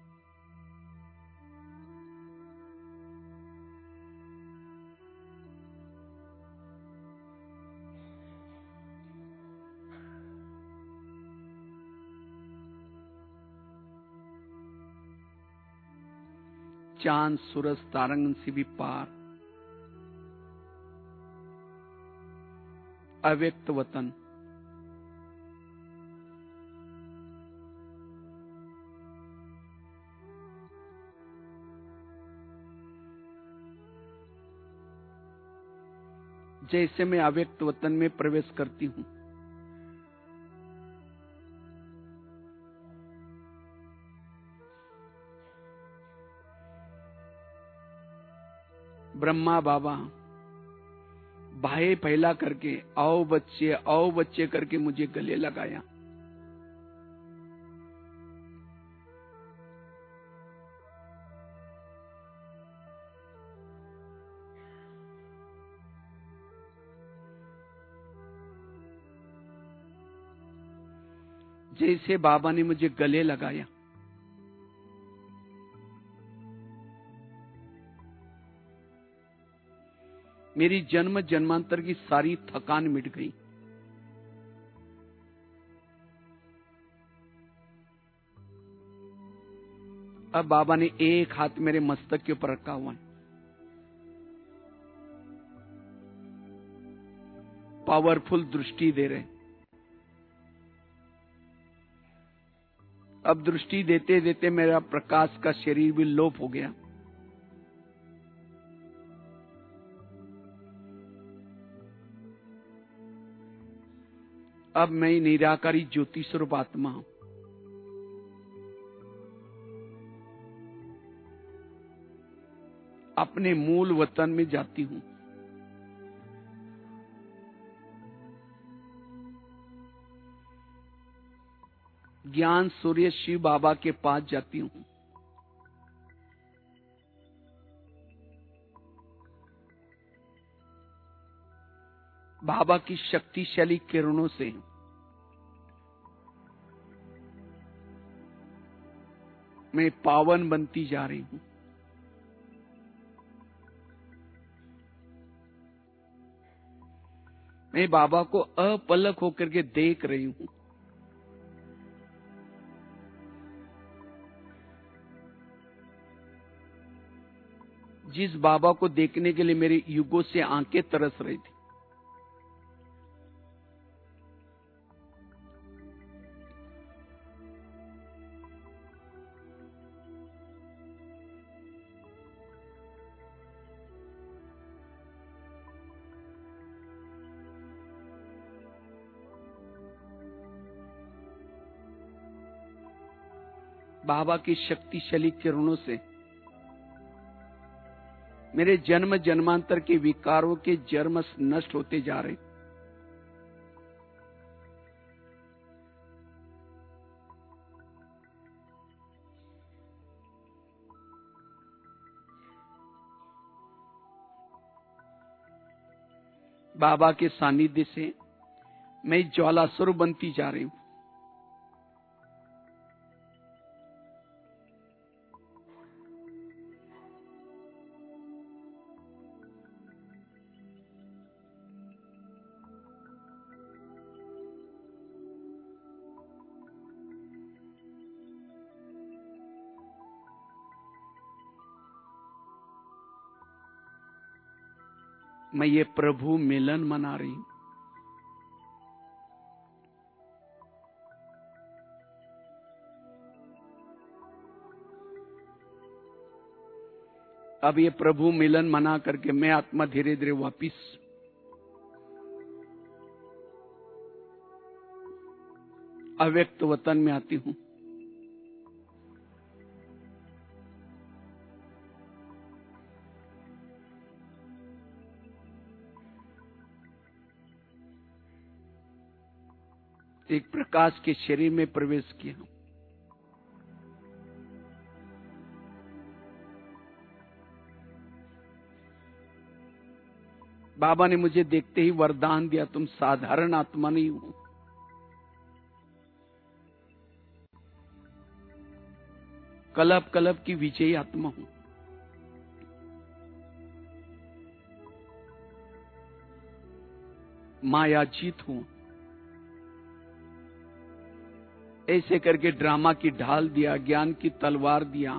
चांद सूरज तारंगन से भी पार अव्यक्त वतन। जैसे मैं अव्यक्त वतन में प्रवेश करती हूं, ब्रह्मा बाबा बाहें फैला करके आओ बच्चे आओ बच्चे करके मुझे गले लगाया। जैसे बाबा ने मुझे गले लगाया, मेरी जन्म जन्मांतर की सारी थकान मिट गई। अब बाबा ने एक हाथ मेरे मस्तक के ऊपर रखा हुआ है। पावरफुल दृष्टि दे रहे। अब दृष्टि देते देते मेरा प्रकाश का शरीर भी लोप हो गया। अब मैं निराकारी ज्योति स्वरूप आत्मा हूं। अपने मूल वतन में जाती हूं। ज्ञान सूर्य शिव बाबा के पास जाती हूं। बाबा की शक्तिशाली किरणों से मैं पावन बनती जा रही हूं। मैं बाबा को अपलक होकर के देख रही हूं। जिस बाबा को देखने के लिए मेरे युगों से आंखें तरस रही थी, बाबा की शक्तिशाली किरणों से मेरे जन्म जन्मांतर के विकारों के जन्म नष्ट होते जा रहे। बाबा के सानिध्य से मैं ज्वाला स्वरूप बनती जा रही हूं। मैं ये प्रभु मिलन मना रही हूं। अब ये प्रभु मिलन मना करके मैं आत्मा धीरे धीरे वापिस अव्यक्त वतन में आती हूं। एक प्रकाश के शरीर में प्रवेश किया। बाबा ने मुझे देखते ही वरदान दिया, तुम साधारण आत्मा नहीं हो, कलप कलप की विजयी आत्मा हूं। मायाजीत हूं। ऐसे करके ड्रामा की ढाल दिया, ज्ञान की तलवार दिया,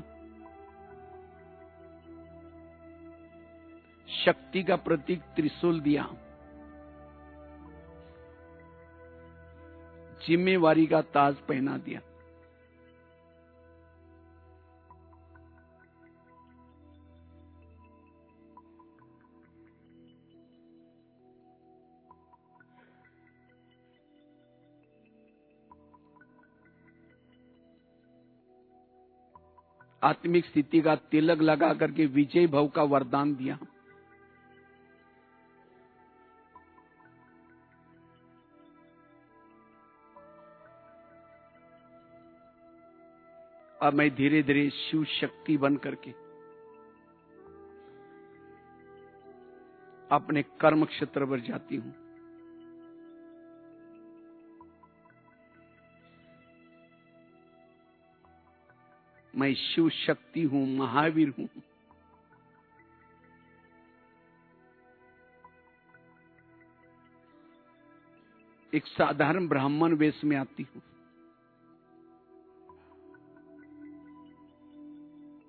शक्ति का प्रतीक त्रिशूल दिया, जिम्मेवारी का ताज पहना दिया। आत्मिक स्थिति का तिलक लगा करके विजय भव का वरदान दिया। अब मैं धीरे धीरे शिव शक्ति बन करके अपने कर्म क्षेत्र पर जाती हूं। मैं शिव शक्ति हूं, महावीर हूं। एक साधारण ब्राह्मण वेश में आती हूं।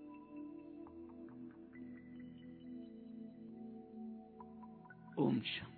ओम शांति।